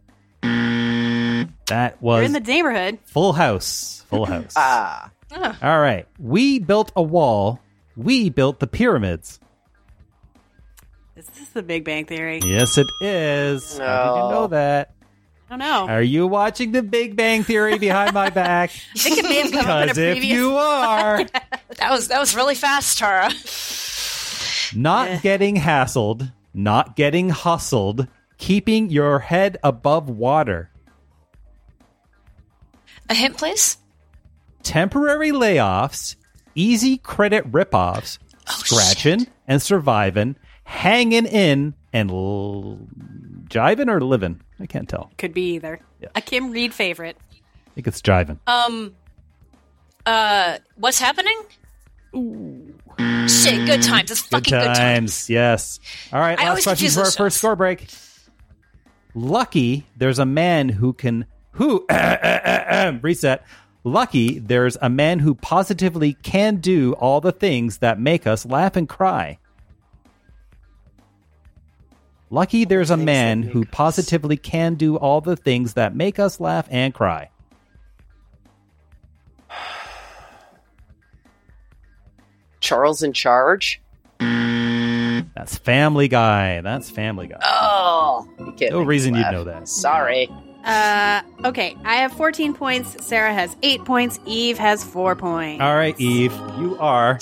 That was You're in the neighborhood. Full House. Full House. Ah. All right. We built a wall. We built the pyramids. Is this the Big Bang Theory? Yes, it is. No. How did you know that? I don't know. Are you watching the Big Bang Theory behind my back? I think it may have come up in a Because if previous... you are That was really fast, Tara. not getting hassled, not getting hustled, keeping your head above water. A hint, please. Temporary layoffs, easy credit ripoffs, scratching and surviving, hanging in and jiving or living. I can't tell. Could be either. Yeah. A Kim Reed favorite. I think it's jiving. What's happening? Shit, good times. It's fucking good times. Yes. All right, I last always question confuse for our those first shows. score break. Lucky there's a man who reset. Lucky there's a man who positively can do all the things that make us laugh and cry. Lucky there's a man who positively can do all the things that make us laugh and cry. Charles in Charge? That's Family Guy. That's Family Guy. Oh. You can't No make reason me you'd laugh. know that. Sorry. Okay. I have 14 points. Sarah has 8 points. Eve has 4 points. All right, Eve, you are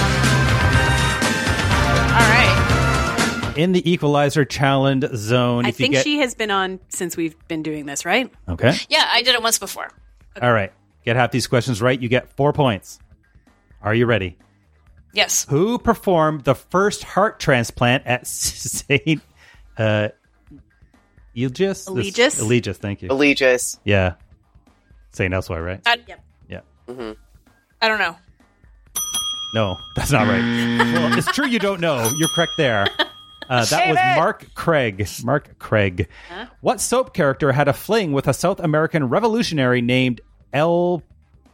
All right. in the Equalizer Challenge zone. I If you think get... she has been on since we've been doing this, right? Okay. Yeah, I did it once before. All right. Get half these questions right. You get 4 points. Are you ready? Yes. Who performed the first heart transplant at St. Eligius? Eligius? Eligius, thank you. Eligius. Yeah. St. Elsewhere, right? Yep. Yeah. Mm-hmm. I don't know. No, that's not right. Well, it's true you don't know. You're correct there. That was Mark Craig. Mark Craig. Huh? What soap character had a fling with a South American revolutionary named El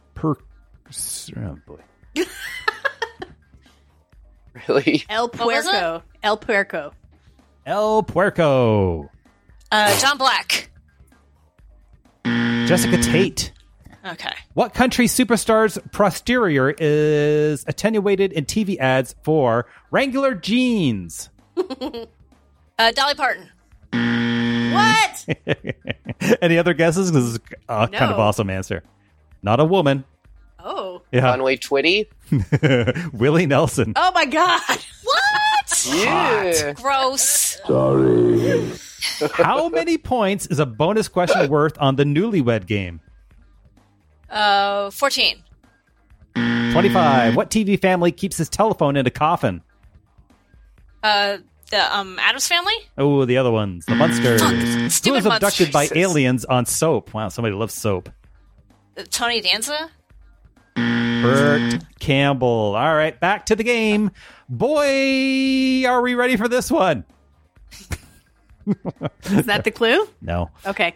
Oh, boy. Really? El Puerco. El Puerco. El Puerco. John Black. Jessica Tate. Okay. What country's superstar's posterior is attenuated in TV ads for Wrangler jeans? Dolly Parton. What? Any other guesses? This is a kind of awesome answer. Not a woman. Oh. Yeah. Conway Twitty. Willie Nelson. Oh my God. What? Yeah. Gross. Sorry. How many points is a bonus question worth on the Newlywed Game? 14. 25. What TV family keeps his telephone in a coffin? The Addams Family? Oh, the other ones. The Munsters. Who was abducted by Munsters. aliens on Soap? Wow, somebody loves Soap. Tony Danza? Burt Campbell. All right, back to the game. Boy, are we ready for this one? Is that the clue? No. Okay.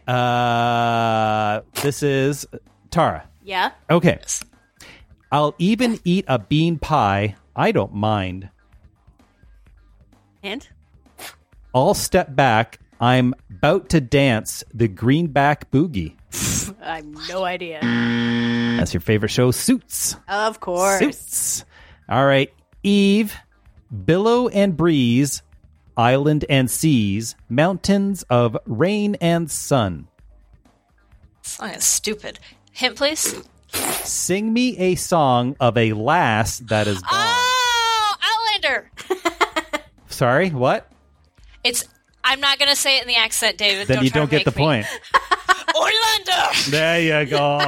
This is Tara. Yeah? Okay. I'll even eat a bean pie. I don't mind. Hint? I'll step back. I'm about to dance the greenback boogie. I have no idea. That's your favorite show, Suits. Of course. Suits. All right. Eve, billow and breeze, island and seas, mountains of rain and sun. Song is stupid. Hint, please. Sing me a song of a lass that is gone. Oh, Outlander. Sorry, what? I'm not going to say it in the accent, David. Then you don't get the point. Orlando. There you go.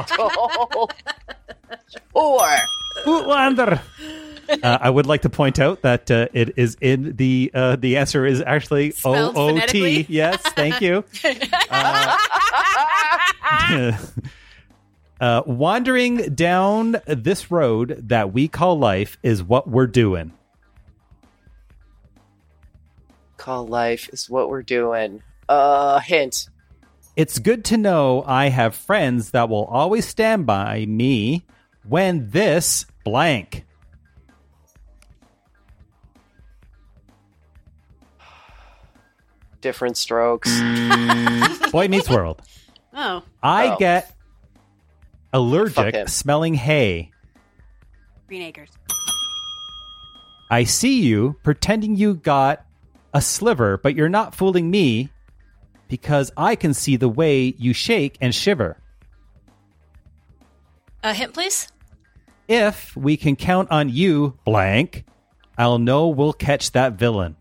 Outlander. I would like to point out that it is in the answer is actually Spelled OOT. phonetically? Yes, thank you. Wandering down this road that we call life is what we're doing. Call life is what we're doing. Hint. It's good to know I have friends that will always stand by me when this blank. Different Strokes. Boy Meets World. Oh. I get Fuck allergic him. smelling hay. Green Acres. I see you pretending you got a sliver, but you're not fooling me because I can see the way you shake and shiver. Hint, please. If we can count on you, blank, I'll know we'll catch that villain.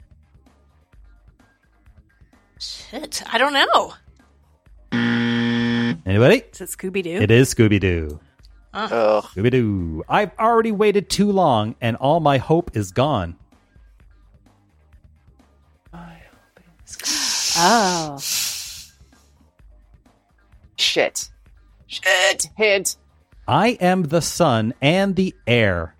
Shit, I don't know. Anybody? Is it Scooby-Doo? It is Scooby-Doo. Ugh. Scooby-Doo. I've already waited too long, and all my hope is gone. Oh. Shit. Hint. I am the sun and the air.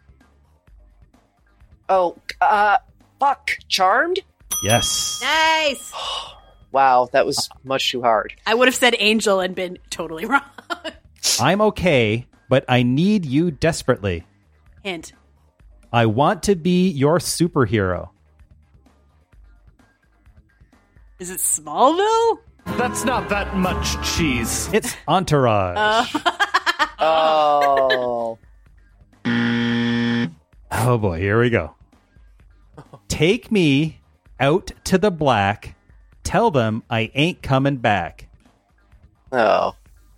Oh, fuck. Charmed? Yes. Nice. Wow, that was much too hard. I would have said Angel and been totally wrong. I'm okay, but I need you desperately. Hint. I want to be your superhero. Is it Smallville? That's not that much cheese. It's Entourage. Oh. Oh boy, here we go. Take me out to the black. Tell them I ain't coming back. Oh.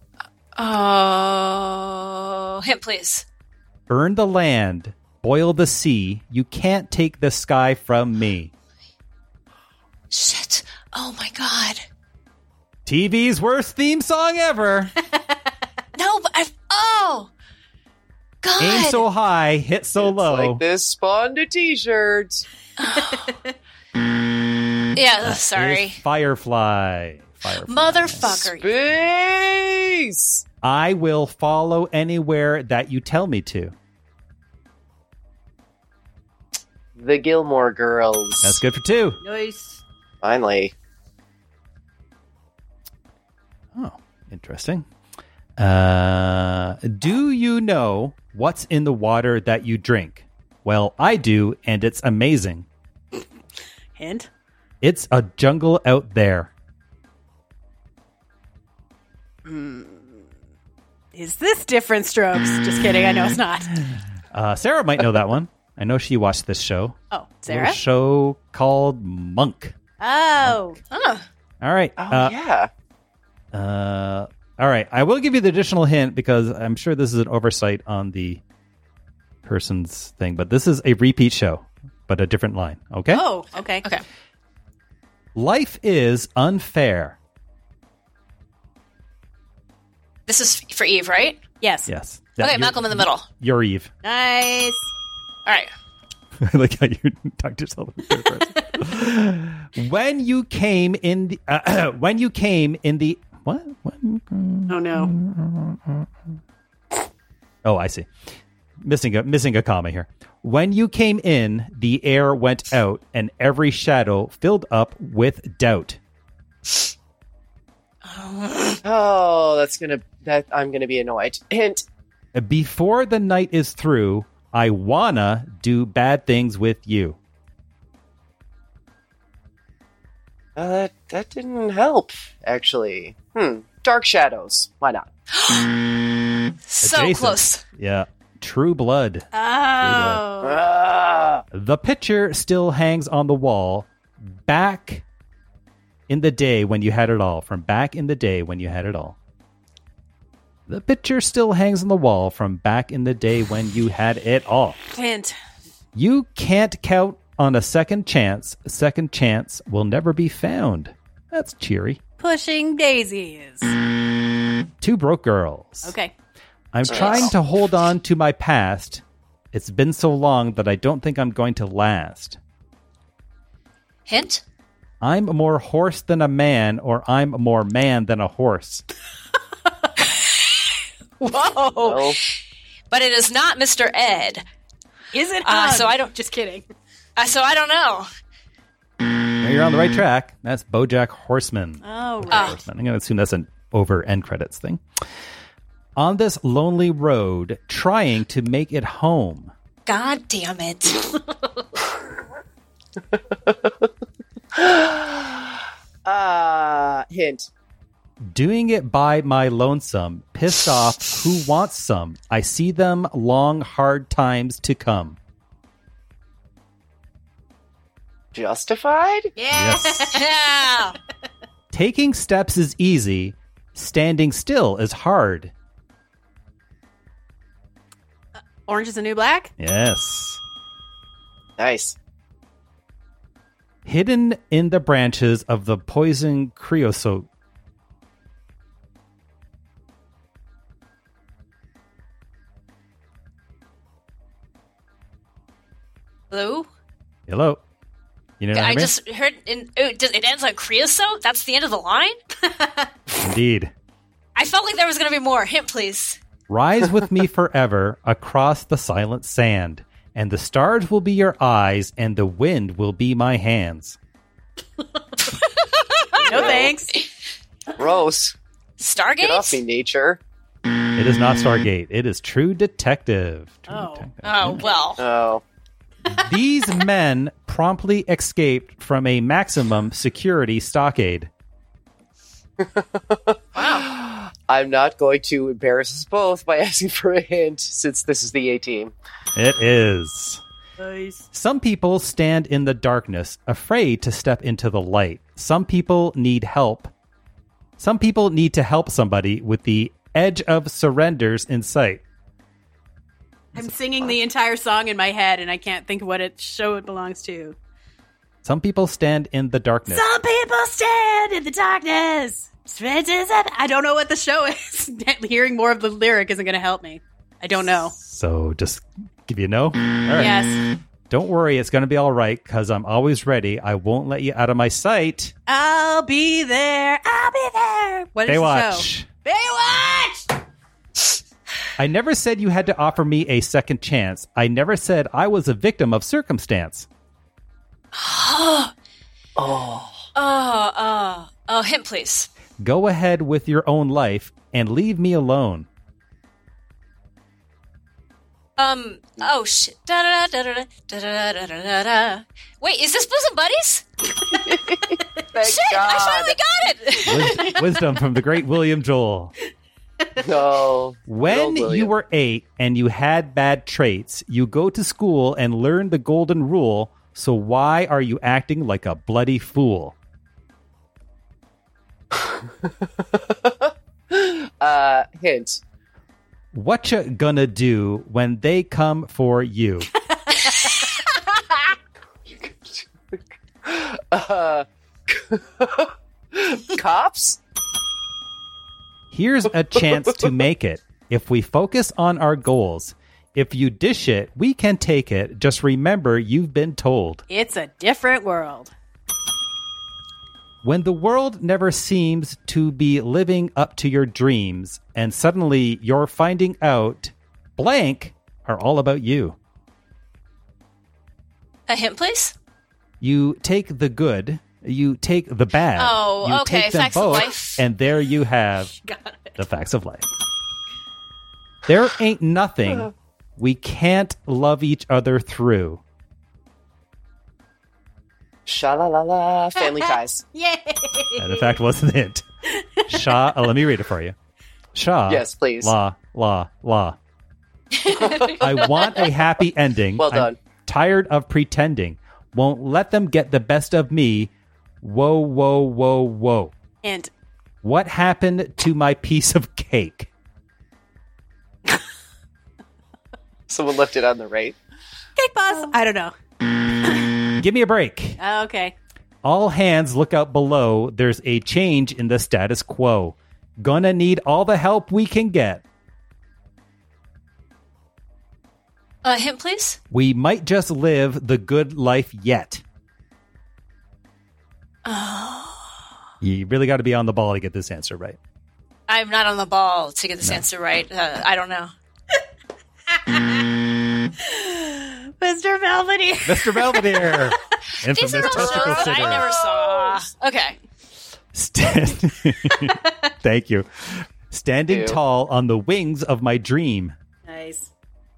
Oh, hint, please. Burn the land, boil the sea. You can't take the sky from me. Shit. Oh my god. TV's worst theme song ever. No, but God. Aim so high, hit so low. Like this spawned a t-shirt. Yeah, sorry. Firefly. Motherfucker. Space. I will follow anywhere that you tell me to. The Gilmore Girls. That's good for 2. Nice. Finally. Oh, interesting. Do you know what's in the water that you drink? Well, I do, and it's amazing. Hint? It's a jungle out there. Is this Different Strokes? Just kidding. I know it's not. Sarah might know that one. I know she watched this show. Oh, A Sarah? little show called Monk. Oh. All right. Yeah. All right. I will give you the additional hint because I'm sure this is an oversight on the person's thing, but this is a repeat show, but a different line. Okay? Oh, okay. Okay. Life is unfair. This is for Eve, right? Yes. Yes. Okay, You're- Malcolm in the Middle. You're Eve. Nice. All right. I like how you talked yourself in third person. When you came in the what? Oh no. Oh, I see. Missing a comma here. When you came in, the air went out, and every shadow filled up with doubt. Oh, I'm gonna be annoyed. Hint. Before the night is through, I wanna do bad things with you. That didn't help, actually. Dark Shadows. Why not? So Adjacent. close. Yeah. True Blood. Oh. The picture still hangs on the wall back in the day when you had it all. From back in the day when you had it all. The picture still hangs on the wall from back in the day when you had it all. Hint. You can't count on a second chance. A second chance will never be found. That's cheery. Pushing Daisies. 2 Broke Girls. Okay. I'm trying to hold on to my past. It's been so long that I don't think I'm going to last. Hint? I'm more horse than a man, or I'm more man than a horse. Whoa. Well, But it is not Mr. Ed. Is it? So I don't. Just kidding. So I don't know. Now you're on the right track. That's BoJack Horseman. Oh, right. Horseman. I'm going to assume that's an over end credits thing. On this lonely road, trying to make it home. God damn it. Hint. Doing it by my lonesome, pissed off, who wants some? I see them long, hard times to come. Justified? Yes. Yeah. Taking steps is easy. Standing still is hard. Orange is the New Black? Yes. Nice. Hidden in the branches of the poison creosote. Hello? Hello. You know what I I mean? just heard. It ends on creosote? That's the end of the line? Indeed. I felt like there was going to be more. Hint, please. Rise with me forever across the silent sand, and the stars will be your eyes, and the wind will be my hands. No thanks. Gross. Stargate? Get off me, nature. It is not Stargate. It is True Detective. Detective. Oh, well. Oh. These men promptly escaped from a maximum security stockade. Wow. I'm not going to embarrass us both by asking for a hint, since this is the A-Team. It is. Nice. Some people stand in the darkness, afraid to step into the light. Some people need help. Some people need to help somebody with the edge of surrenders in sight. I'm singing the entire song in my head, and I can't think of what show it belongs to. Some people stand in the darkness. Some people stand in the darkness. I don't know what the show is. Hearing more of the lyric isn't going to help me. I don't know. So just give you a no? All right. Yes. Don't worry, it's going to be all right, because I'm always ready. I won't let you out of my sight. I'll be there. I'll be there. What is the Baywatch. show? Baywatch! I never said you had to offer me a second chance. I never said I was a victim of circumstance. Hint, please. Go ahead with your own life and leave me alone. Oh shit. Wait, is this Bosom Buddies? Shit, God. I finally got it. Wisdom from the great William Joel. No. When you were 8 and you had bad traits, you go to school and learn the golden rule. So why are you acting like a bloody fool? Hint. What you gonna do when they come for you? Cops? Here's a chance to make it. If we focus on our goals, if you dish it, we can take it. Just remember, you've been told. It's a different world. When the world never seems to be living up to your dreams, and suddenly you're finding out blank are all about you. A hint, please? You take the good, you take the bad. Oh, you okay. take them Facts of both, life. and there you have the facts of life. There ain't nothing we can't love each other through. Sha-la-la-la, Family Ties. Yay! That, in fact, wasn't it. Let me read it for you. Sha. Yes, please. La. I want a happy ending. Well done. I'm tired of pretending. Won't let them get the best of me. Whoa, whoa, whoa, whoa. And what happened to my piece of cake? Someone left it on the right. Cake boss. I don't know. Give me a break. Okay. All hands look out below. There's a change in the status quo. Gonna need all the help we can get. A hint, please? We might just live the good life yet. You really got to be on the ball to get this answer right. I'm not on the ball to get this answer right. I don't know. Mr. Belvedere. Mr. Belvedere. These are all testicle shows that I never saw. Okay. Thank you. Standing tall on the wings of my dream. Nice.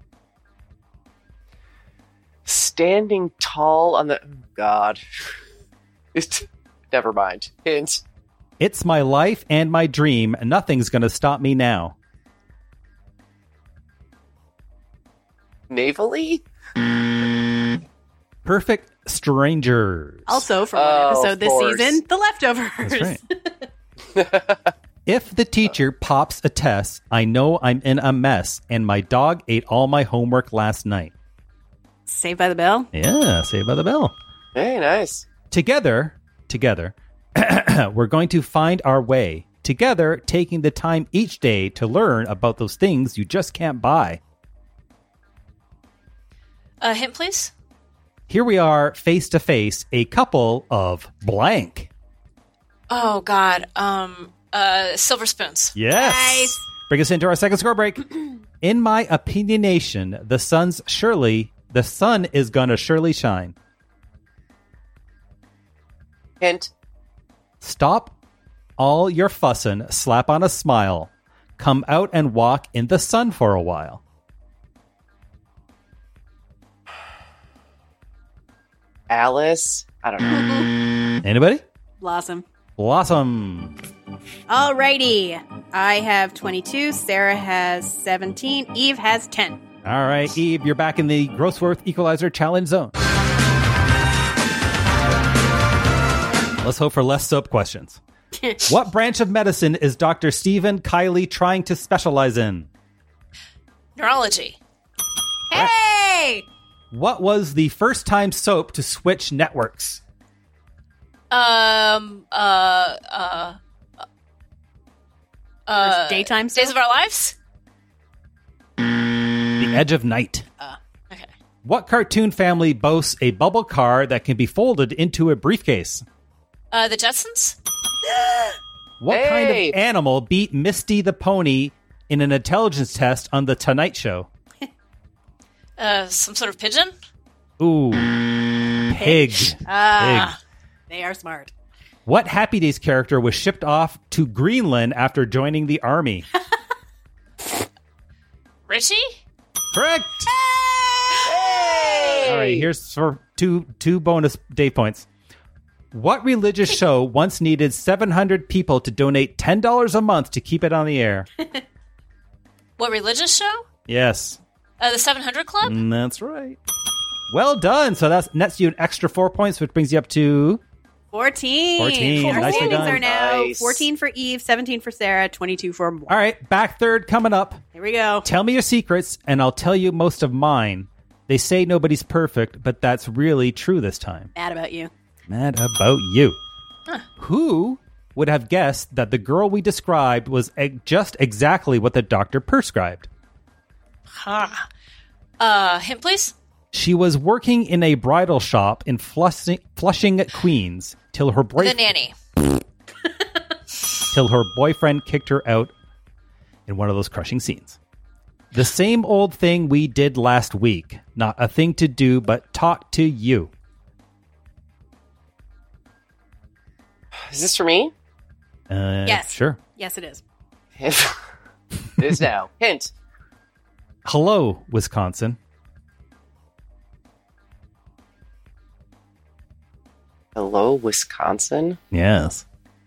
Standing tall on the... God. Never mind. Hint. It's my life and my dream. Nothing's going to stop me now. Navally? Perfect Strangers. Also from one episode this season, The Leftovers. That's right. If the teacher pops a test, I know I'm in a mess, and my dog ate all my homework last night. Saved by the Bell? Yeah, Saved by the Bell. Hey, nice. Together, we're going to find our way. Together, taking the time each day to learn about those things you just can't buy. A hint, please? Here we are, face to face, a couple of blank. Oh, God. Silver Spoons. Yes. Nice. Bring us into our second score break. In my opinionation, the sun is gonna surely shine. Hint. Stop all your fussin', slap on a smile. Come out and walk in the sun for a while. Alice? I don't know. Anybody? Blossom. Alrighty. I have 22. Sarah has 17. Eve has 10. All right, Eve, you're back in the Grossworth Equalizer Challenge Zone. Let's hope for less soap questions. What branch of medicine is Dr. Stephen Kiley trying to specialize in? Neurology. Hey! What was the first time soap to switch networks? Daytime soap? Days of Our Lives? The Edge of Night. Okay. What cartoon family boasts a bubble car that can be folded into a briefcase? The Jetsons? What kind of animal beat Misty the pony in an intelligence test on The Tonight Show? Some sort of pigeon? Ooh. Pig. Ah, they are smart. What Happy Days character was shipped off to Greenland after joining the army? Richie? Correct. Hey! All right, here's for two bonus day points. What religious show once needed 700 people to donate $10 a month to keep it on the air? What religious show? Yes. The 700 Club? That's right. Well done. So that's nets you an extra 4 points, which brings you up to 14. 14. Our Nicely standings done. are now Nice. 14 for Eve, 17 for Sarah, 22 for Moore. All right, back third coming up. Here we go. Tell me your secrets, and I'll tell you most of mine. They say nobody's perfect, but that's really true this time. Mad about you. Mad about you. Who would have guessed that the girl we described was just exactly what the doctor prescribed? Hint, please? She was working in a bridal shop in Flushing, Queens, till her The nanny. boyfriend kicked her out in one of those crushing scenes. The same old thing we did last week. Not a thing to do, but talk to you. Is this for me? Yes. Sure. Yes, it is. It is now. Hint. Hello, Wisconsin. Hello, Wisconsin? Yes.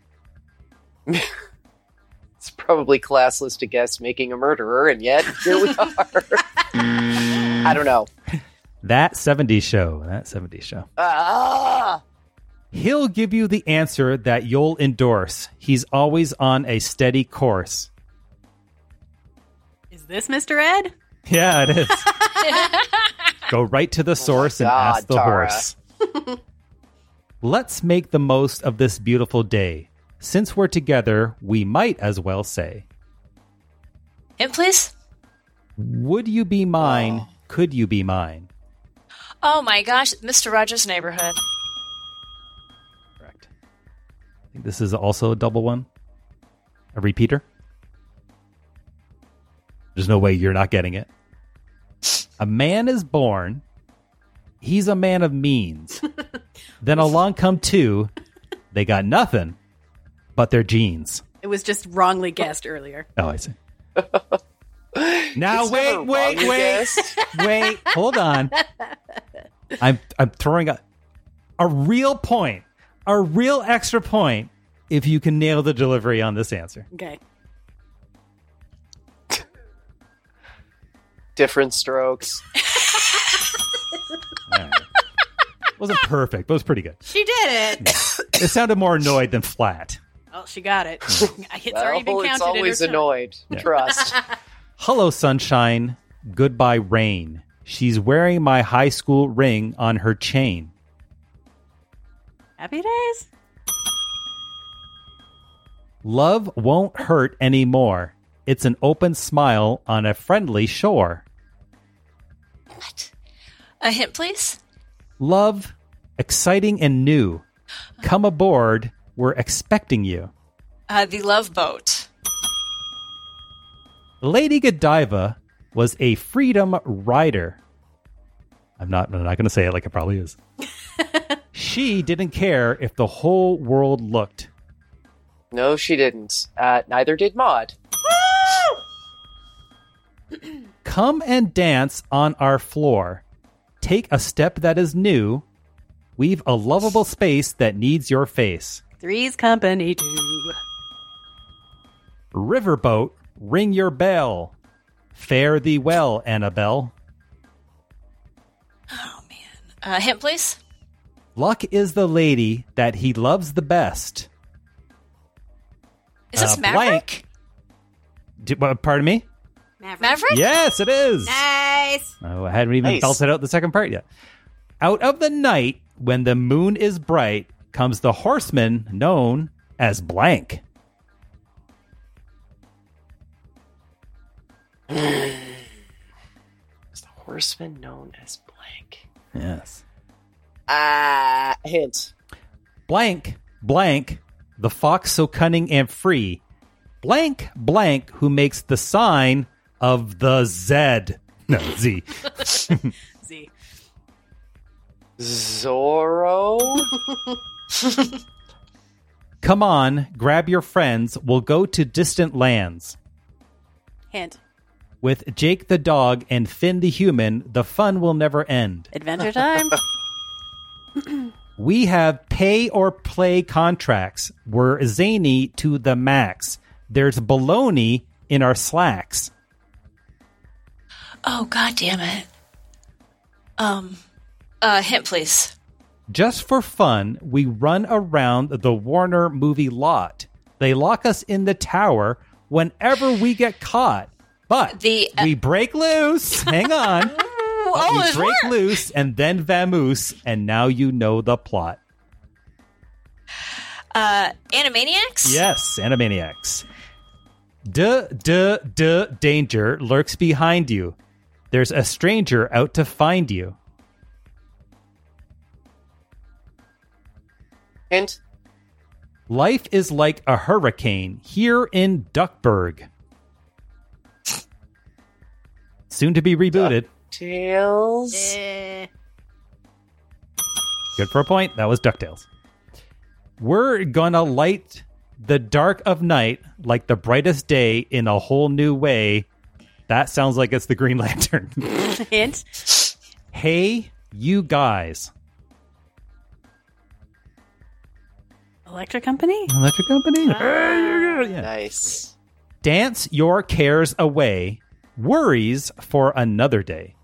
It's probably classless to guess making a murderer, and yet here we are. I don't know. That 70s show. Ah! He'll give you the answer that you'll endorse. He's always on a steady course. Is this Mr. Ed? Yeah, it is. Go right to the source and God, ask the Tara. horse. Let's make the most of this beautiful day. Since we're together, we might as well say, Hint, please? would you be mine? Could you be mine? Oh my gosh, Mr. Rogers' Neighborhood. Correct. I think this is also a double one. A repeater. There's no way you're not getting it. A man is born. He's a man of means. Then along come two. They got nothing but their genes. It was just wrongly guessed earlier. Oh, I see. Now It's never wrongly guessed. wait. Hold on. I'm throwing a real point, a real extra point, if you can nail the delivery on this answer. Okay. Different strokes. All right. Wasn't perfect, but it was pretty good. She did it. It sounded more annoyed than flat. Well, she got it. It's already been counted. It's always in her annoyed. Yeah. Trust. Hello, sunshine. Goodbye, rain. She's wearing my high school ring on her chain. Happy Days? Love won't hurt anymore. It's an open smile on a friendly shore. What? A hint, please? Love, exciting and new. Come aboard. We're expecting you. The Love Boat. Lady Godiva was a freedom rider. I'm not going to say it like it probably is. She didn't care if the whole world looked. No, she didn't. Neither did Maud. Come and dance on our floor. Take a step that is new. We've a lovable space that needs your face. Three's Company 2. Riverboat, ring your bell. Fare thee well, Annabelle. Oh, man. Hint, please? Luck is the lady that he loves the best. Is this Maverick? Pardon me? Maverick? Yes, it is. Nice. Oh, I hadn't even belted out the second part yet. Out of the night, when the moon is bright, comes the horseman known as blank. Is the horseman known as blank? Yes. Hint. Blank, the fox so cunning and free, blank blank who makes the sign of the Z. No, Z. Z. Zorro? Come on, grab your friends. We'll go to distant lands. Hint. With Jake the dog and Finn the human, the fun will never end. Adventure Time? We have pay or play contracts. We're zany to the max. There's baloney in our slacks. Oh, God damn it. Hint, please. Just for fun, we run around the Warner movie lot. They lock us in the tower whenever we get caught. But we break loose. Hang on. We break loose and then vamoose, and now you know the plot. Animaniacs? Yes, Animaniacs. Danger lurks behind you. There's a stranger out to find you. Hint. Life is like a hurricane here in Duckburg. Soon to be rebooted. DuckTales? Good for a point. That was DuckTales. We're gonna light the dark of night like the brightest day in a whole new way. That sounds like it's the Green Lantern. Hint. Hey, you guys. Electric Company? Electric Company? Yeah. Nice. Dance your cares away. Worries for another day.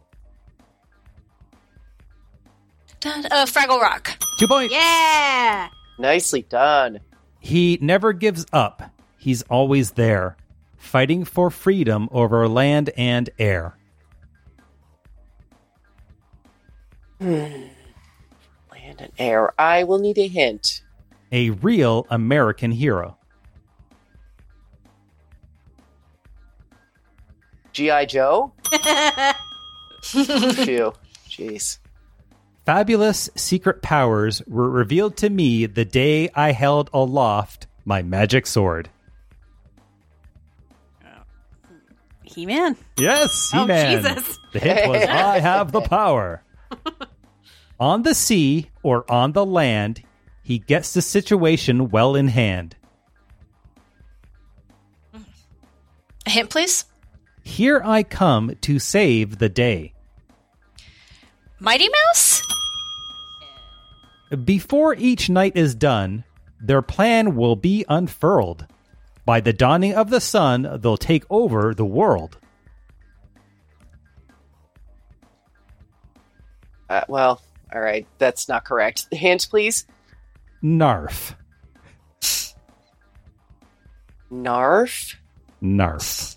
Fraggle Rock. 2 points. Yeah. Nicely done. He never gives up. He's always there, fighting for freedom over land and air. Land and air. I will need a hint. A real American hero. G.I. Joe? Phew. Jeez. Fabulous secret powers were revealed to me the day I held aloft my magic sword. He-Man? Yes, Oh, He-Man. Jesus. The hint was, I have the power. On the sea or on the land, he gets the situation well in hand. A hint, please. Here I come to save the day. Mighty Mouse? Before each night is done, their plan will be unfurled. By the dawning of the sun, they'll take over the world. Well, all right. That's not correct. Hint, please. Narf. Narf? Narf.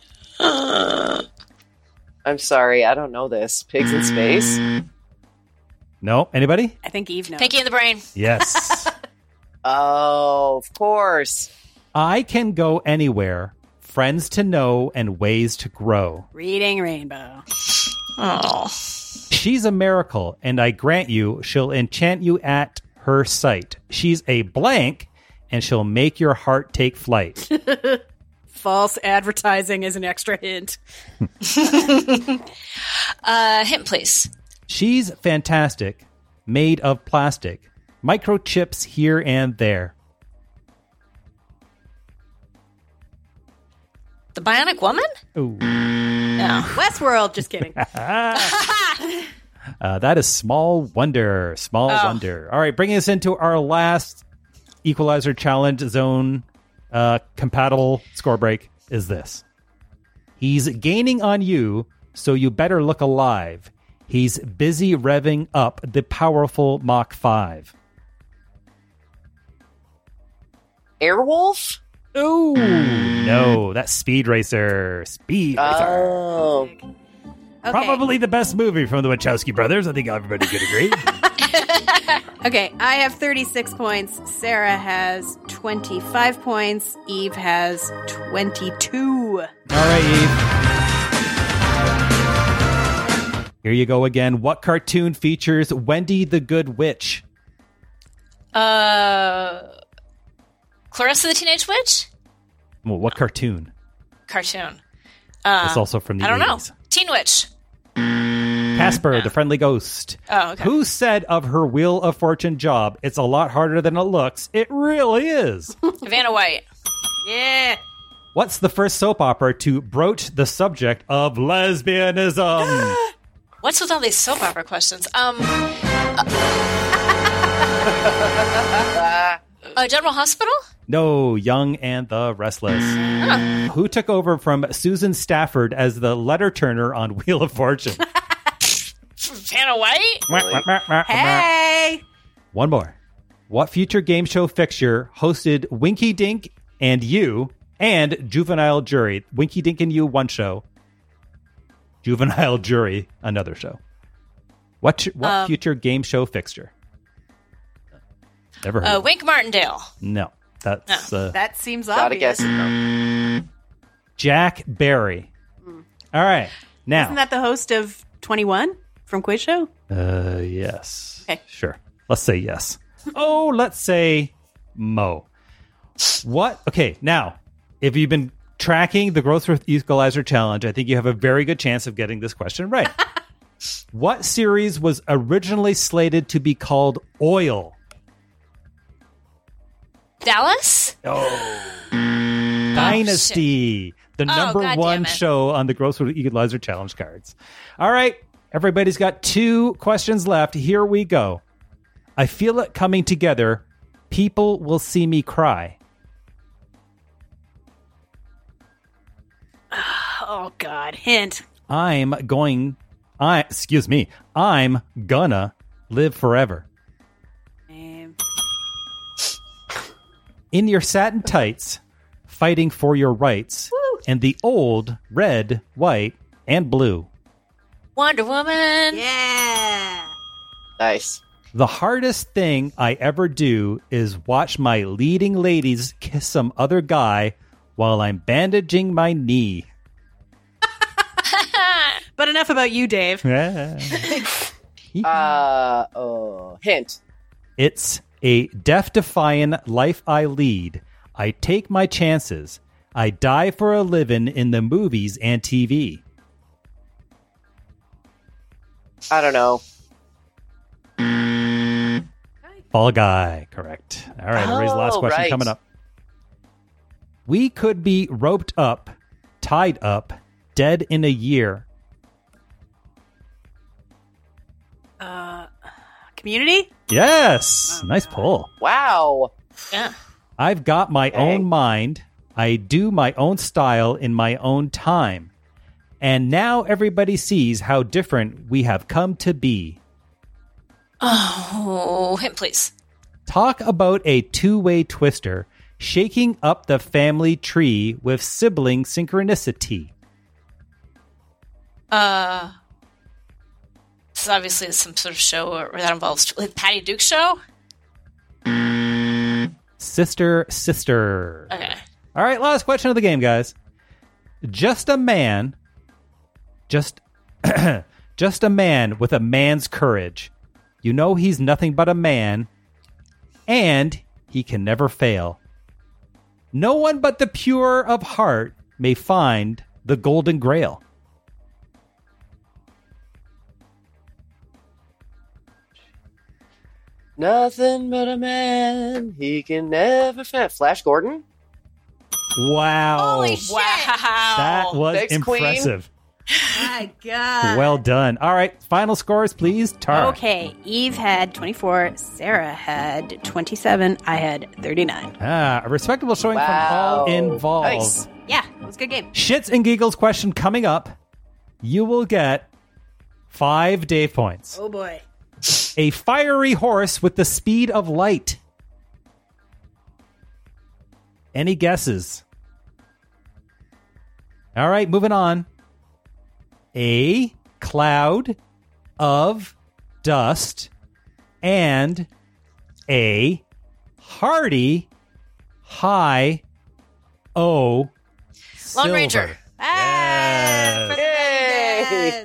I'm sorry. I don't know this. Pigs in Space? No? Anybody? I think Eve knows. Pinky in the Brain. Yes. Oh, of course. I can go anywhere. Friends to know and ways to grow. Reading Rainbow. Oh. She's a miracle, and I grant you she'll enchant you at her sight. She's a blank, and she'll make your heart take flight. False advertising is an extra hint. Hint, please. She's fantastic, made of plastic. Microchips here and there. The Bionic Woman? Ooh. No. Westworld, just kidding. That is Small Wonder. Small Wonder. All right, bringing us into our last Equalizer Challenge Zone compatible score break is this. He's gaining on you, so you better look alive. He's busy revving up the powerful Mach 5. Airwolf? Ooh, no, that's Speed Racer. Speed Racer. Oh. Okay. Probably the best movie from the Wachowski brothers. I think everybody could agree. Okay, I have 36 points. Sarah has 25 points. Eve has 22. All right, Eve. Here you go again. What cartoon features Wendy the Good Witch? Clarissa the Teenage Witch? Well, what cartoon? Cartoon. It's also from the 80s. I don't know. Teen Witch. Casper, the Friendly Ghost. Oh, okay. Who said of her Wheel of Fortune job, it's a lot harder than it looks? It really is. Vanna White. Yeah. What's the first soap opera to broach the subject of lesbianism? What's with all these soap opera questions? General Hospital? No, Young and the Restless. Who took over from Susan Stafford as the letter turner on Wheel of Fortune? Vanna White? Hey! One more. What future game show fixture hosted Winky Dink and You and Juvenile Jury? Winky Dink and You, one show. Juvenile Jury, another show. What future game show fixture? Never heard of it. Wink Martindale. No. That's that seems Gotta obvious. guess it though. Jack Barry. All right. Now. Isn't that the host of 21 from Quiz Show? Yes. Okay. Sure. Let's say yes. Oh, let's say Mo. What? Okay. Now, if you've been tracking the Growth Equalizer Challenge, I think you have a very good chance of getting this question right. What series was originally slated to be called Oil? Dallas? Dynasty. The number God one damn it. show on the Gross Equalizer Challenge cards. All right. Everybody's got 2 questions left. Here we go. I feel it coming together. People will see me cry. Oh, God. Hint. I'm gonna live forever. In your satin tights, fighting for your rights, and the old red, white, and blue. Wonder Woman. Yeah. Nice. The hardest thing I ever do is watch my leading ladies kiss some other guy while I'm bandaging my knee. But enough about you, Dave. Hint. It's a death-defying life I lead. I take my chances. I die for a living in the movies and TV. I don't know. Fall Guy, correct. All right, everybody's last question coming up. We could be roped up, tied up, dead in a year. Community? Yes. Nice pull. Wow. Yeah. I've got my own mind. I do my own style in my own time. And now everybody sees how different we have come to be. Oh, hint, please. Talk about a two-way twister, shaking up the family tree with sibling synchronicity. This is obviously some sort of show or that involves like Patty Duke's show. Sister. Okay. All right, last question of the game, guys. Just a man with a man's courage. You know he's nothing but a man, and he can never fail. No one but the pure of heart may find the Golden Grail. Nothing but a man. He can never fail. Flash Gordon? Wow. Holy shit. That was Thanks, impressive. My God. Well done. All right, final scores, please. Tara. Okay, Eve had 24, Sarah had 27, I had 39. A respectable showing from all involved. Nice. Yeah, it was a good game. Shits and Giggles question coming up. You will get 5 Dave points. Oh boy. A fiery horse with the speed of light. Any guesses? All right, moving on. A cloud of dust and a hearty high O silver. Lone Ranger. Yes. Yes.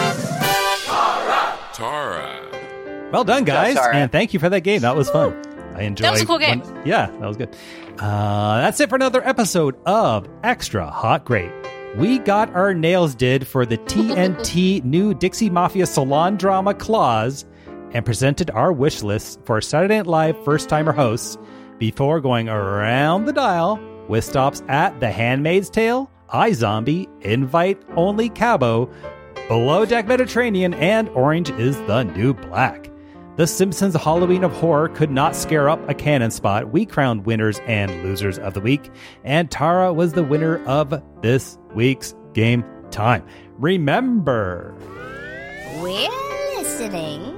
Tara. Well done, guys. Tara. And thank you for that game. That was fun. I enjoyed. That was a cool game. Yeah, that was good. That's it for another episode of Extra Hot Great. We got our nails did for the TNT new Dixie Mafia salon drama Claws and presented our wish lists for Saturday Night Live first-timer hosts before going around the dial with stops at The Handmaid's Tale, iZombie, Invite Only Cabo, Below Deck Mediterranean, and Orange is the New Black. The Simpsons Halloween of Horror could not scare up a cannon spot. We crowned winners and losers of the week, and Tara was the winner of this week's Game Time. Remember, we're listening.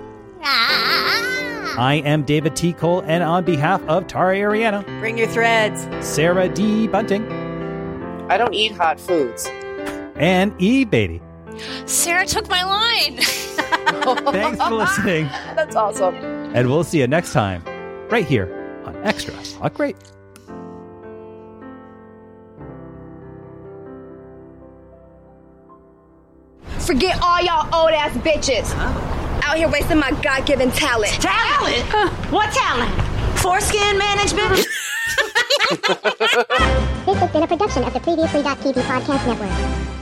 I am David T. Cole, and on behalf of Tara Ariana, bring your threads, Sarah D. Bunting, I don't eat hot foods, and E. Beatty. Sarah took my line. Thanks for listening. That's awesome. And we'll see you next time, right here on Extra Hot Great. Forget all y'all old ass bitches. Out here wasting my God-given talent. Talent? What talent? Foreskin management? This has been a production of the Previously.tv podcast network.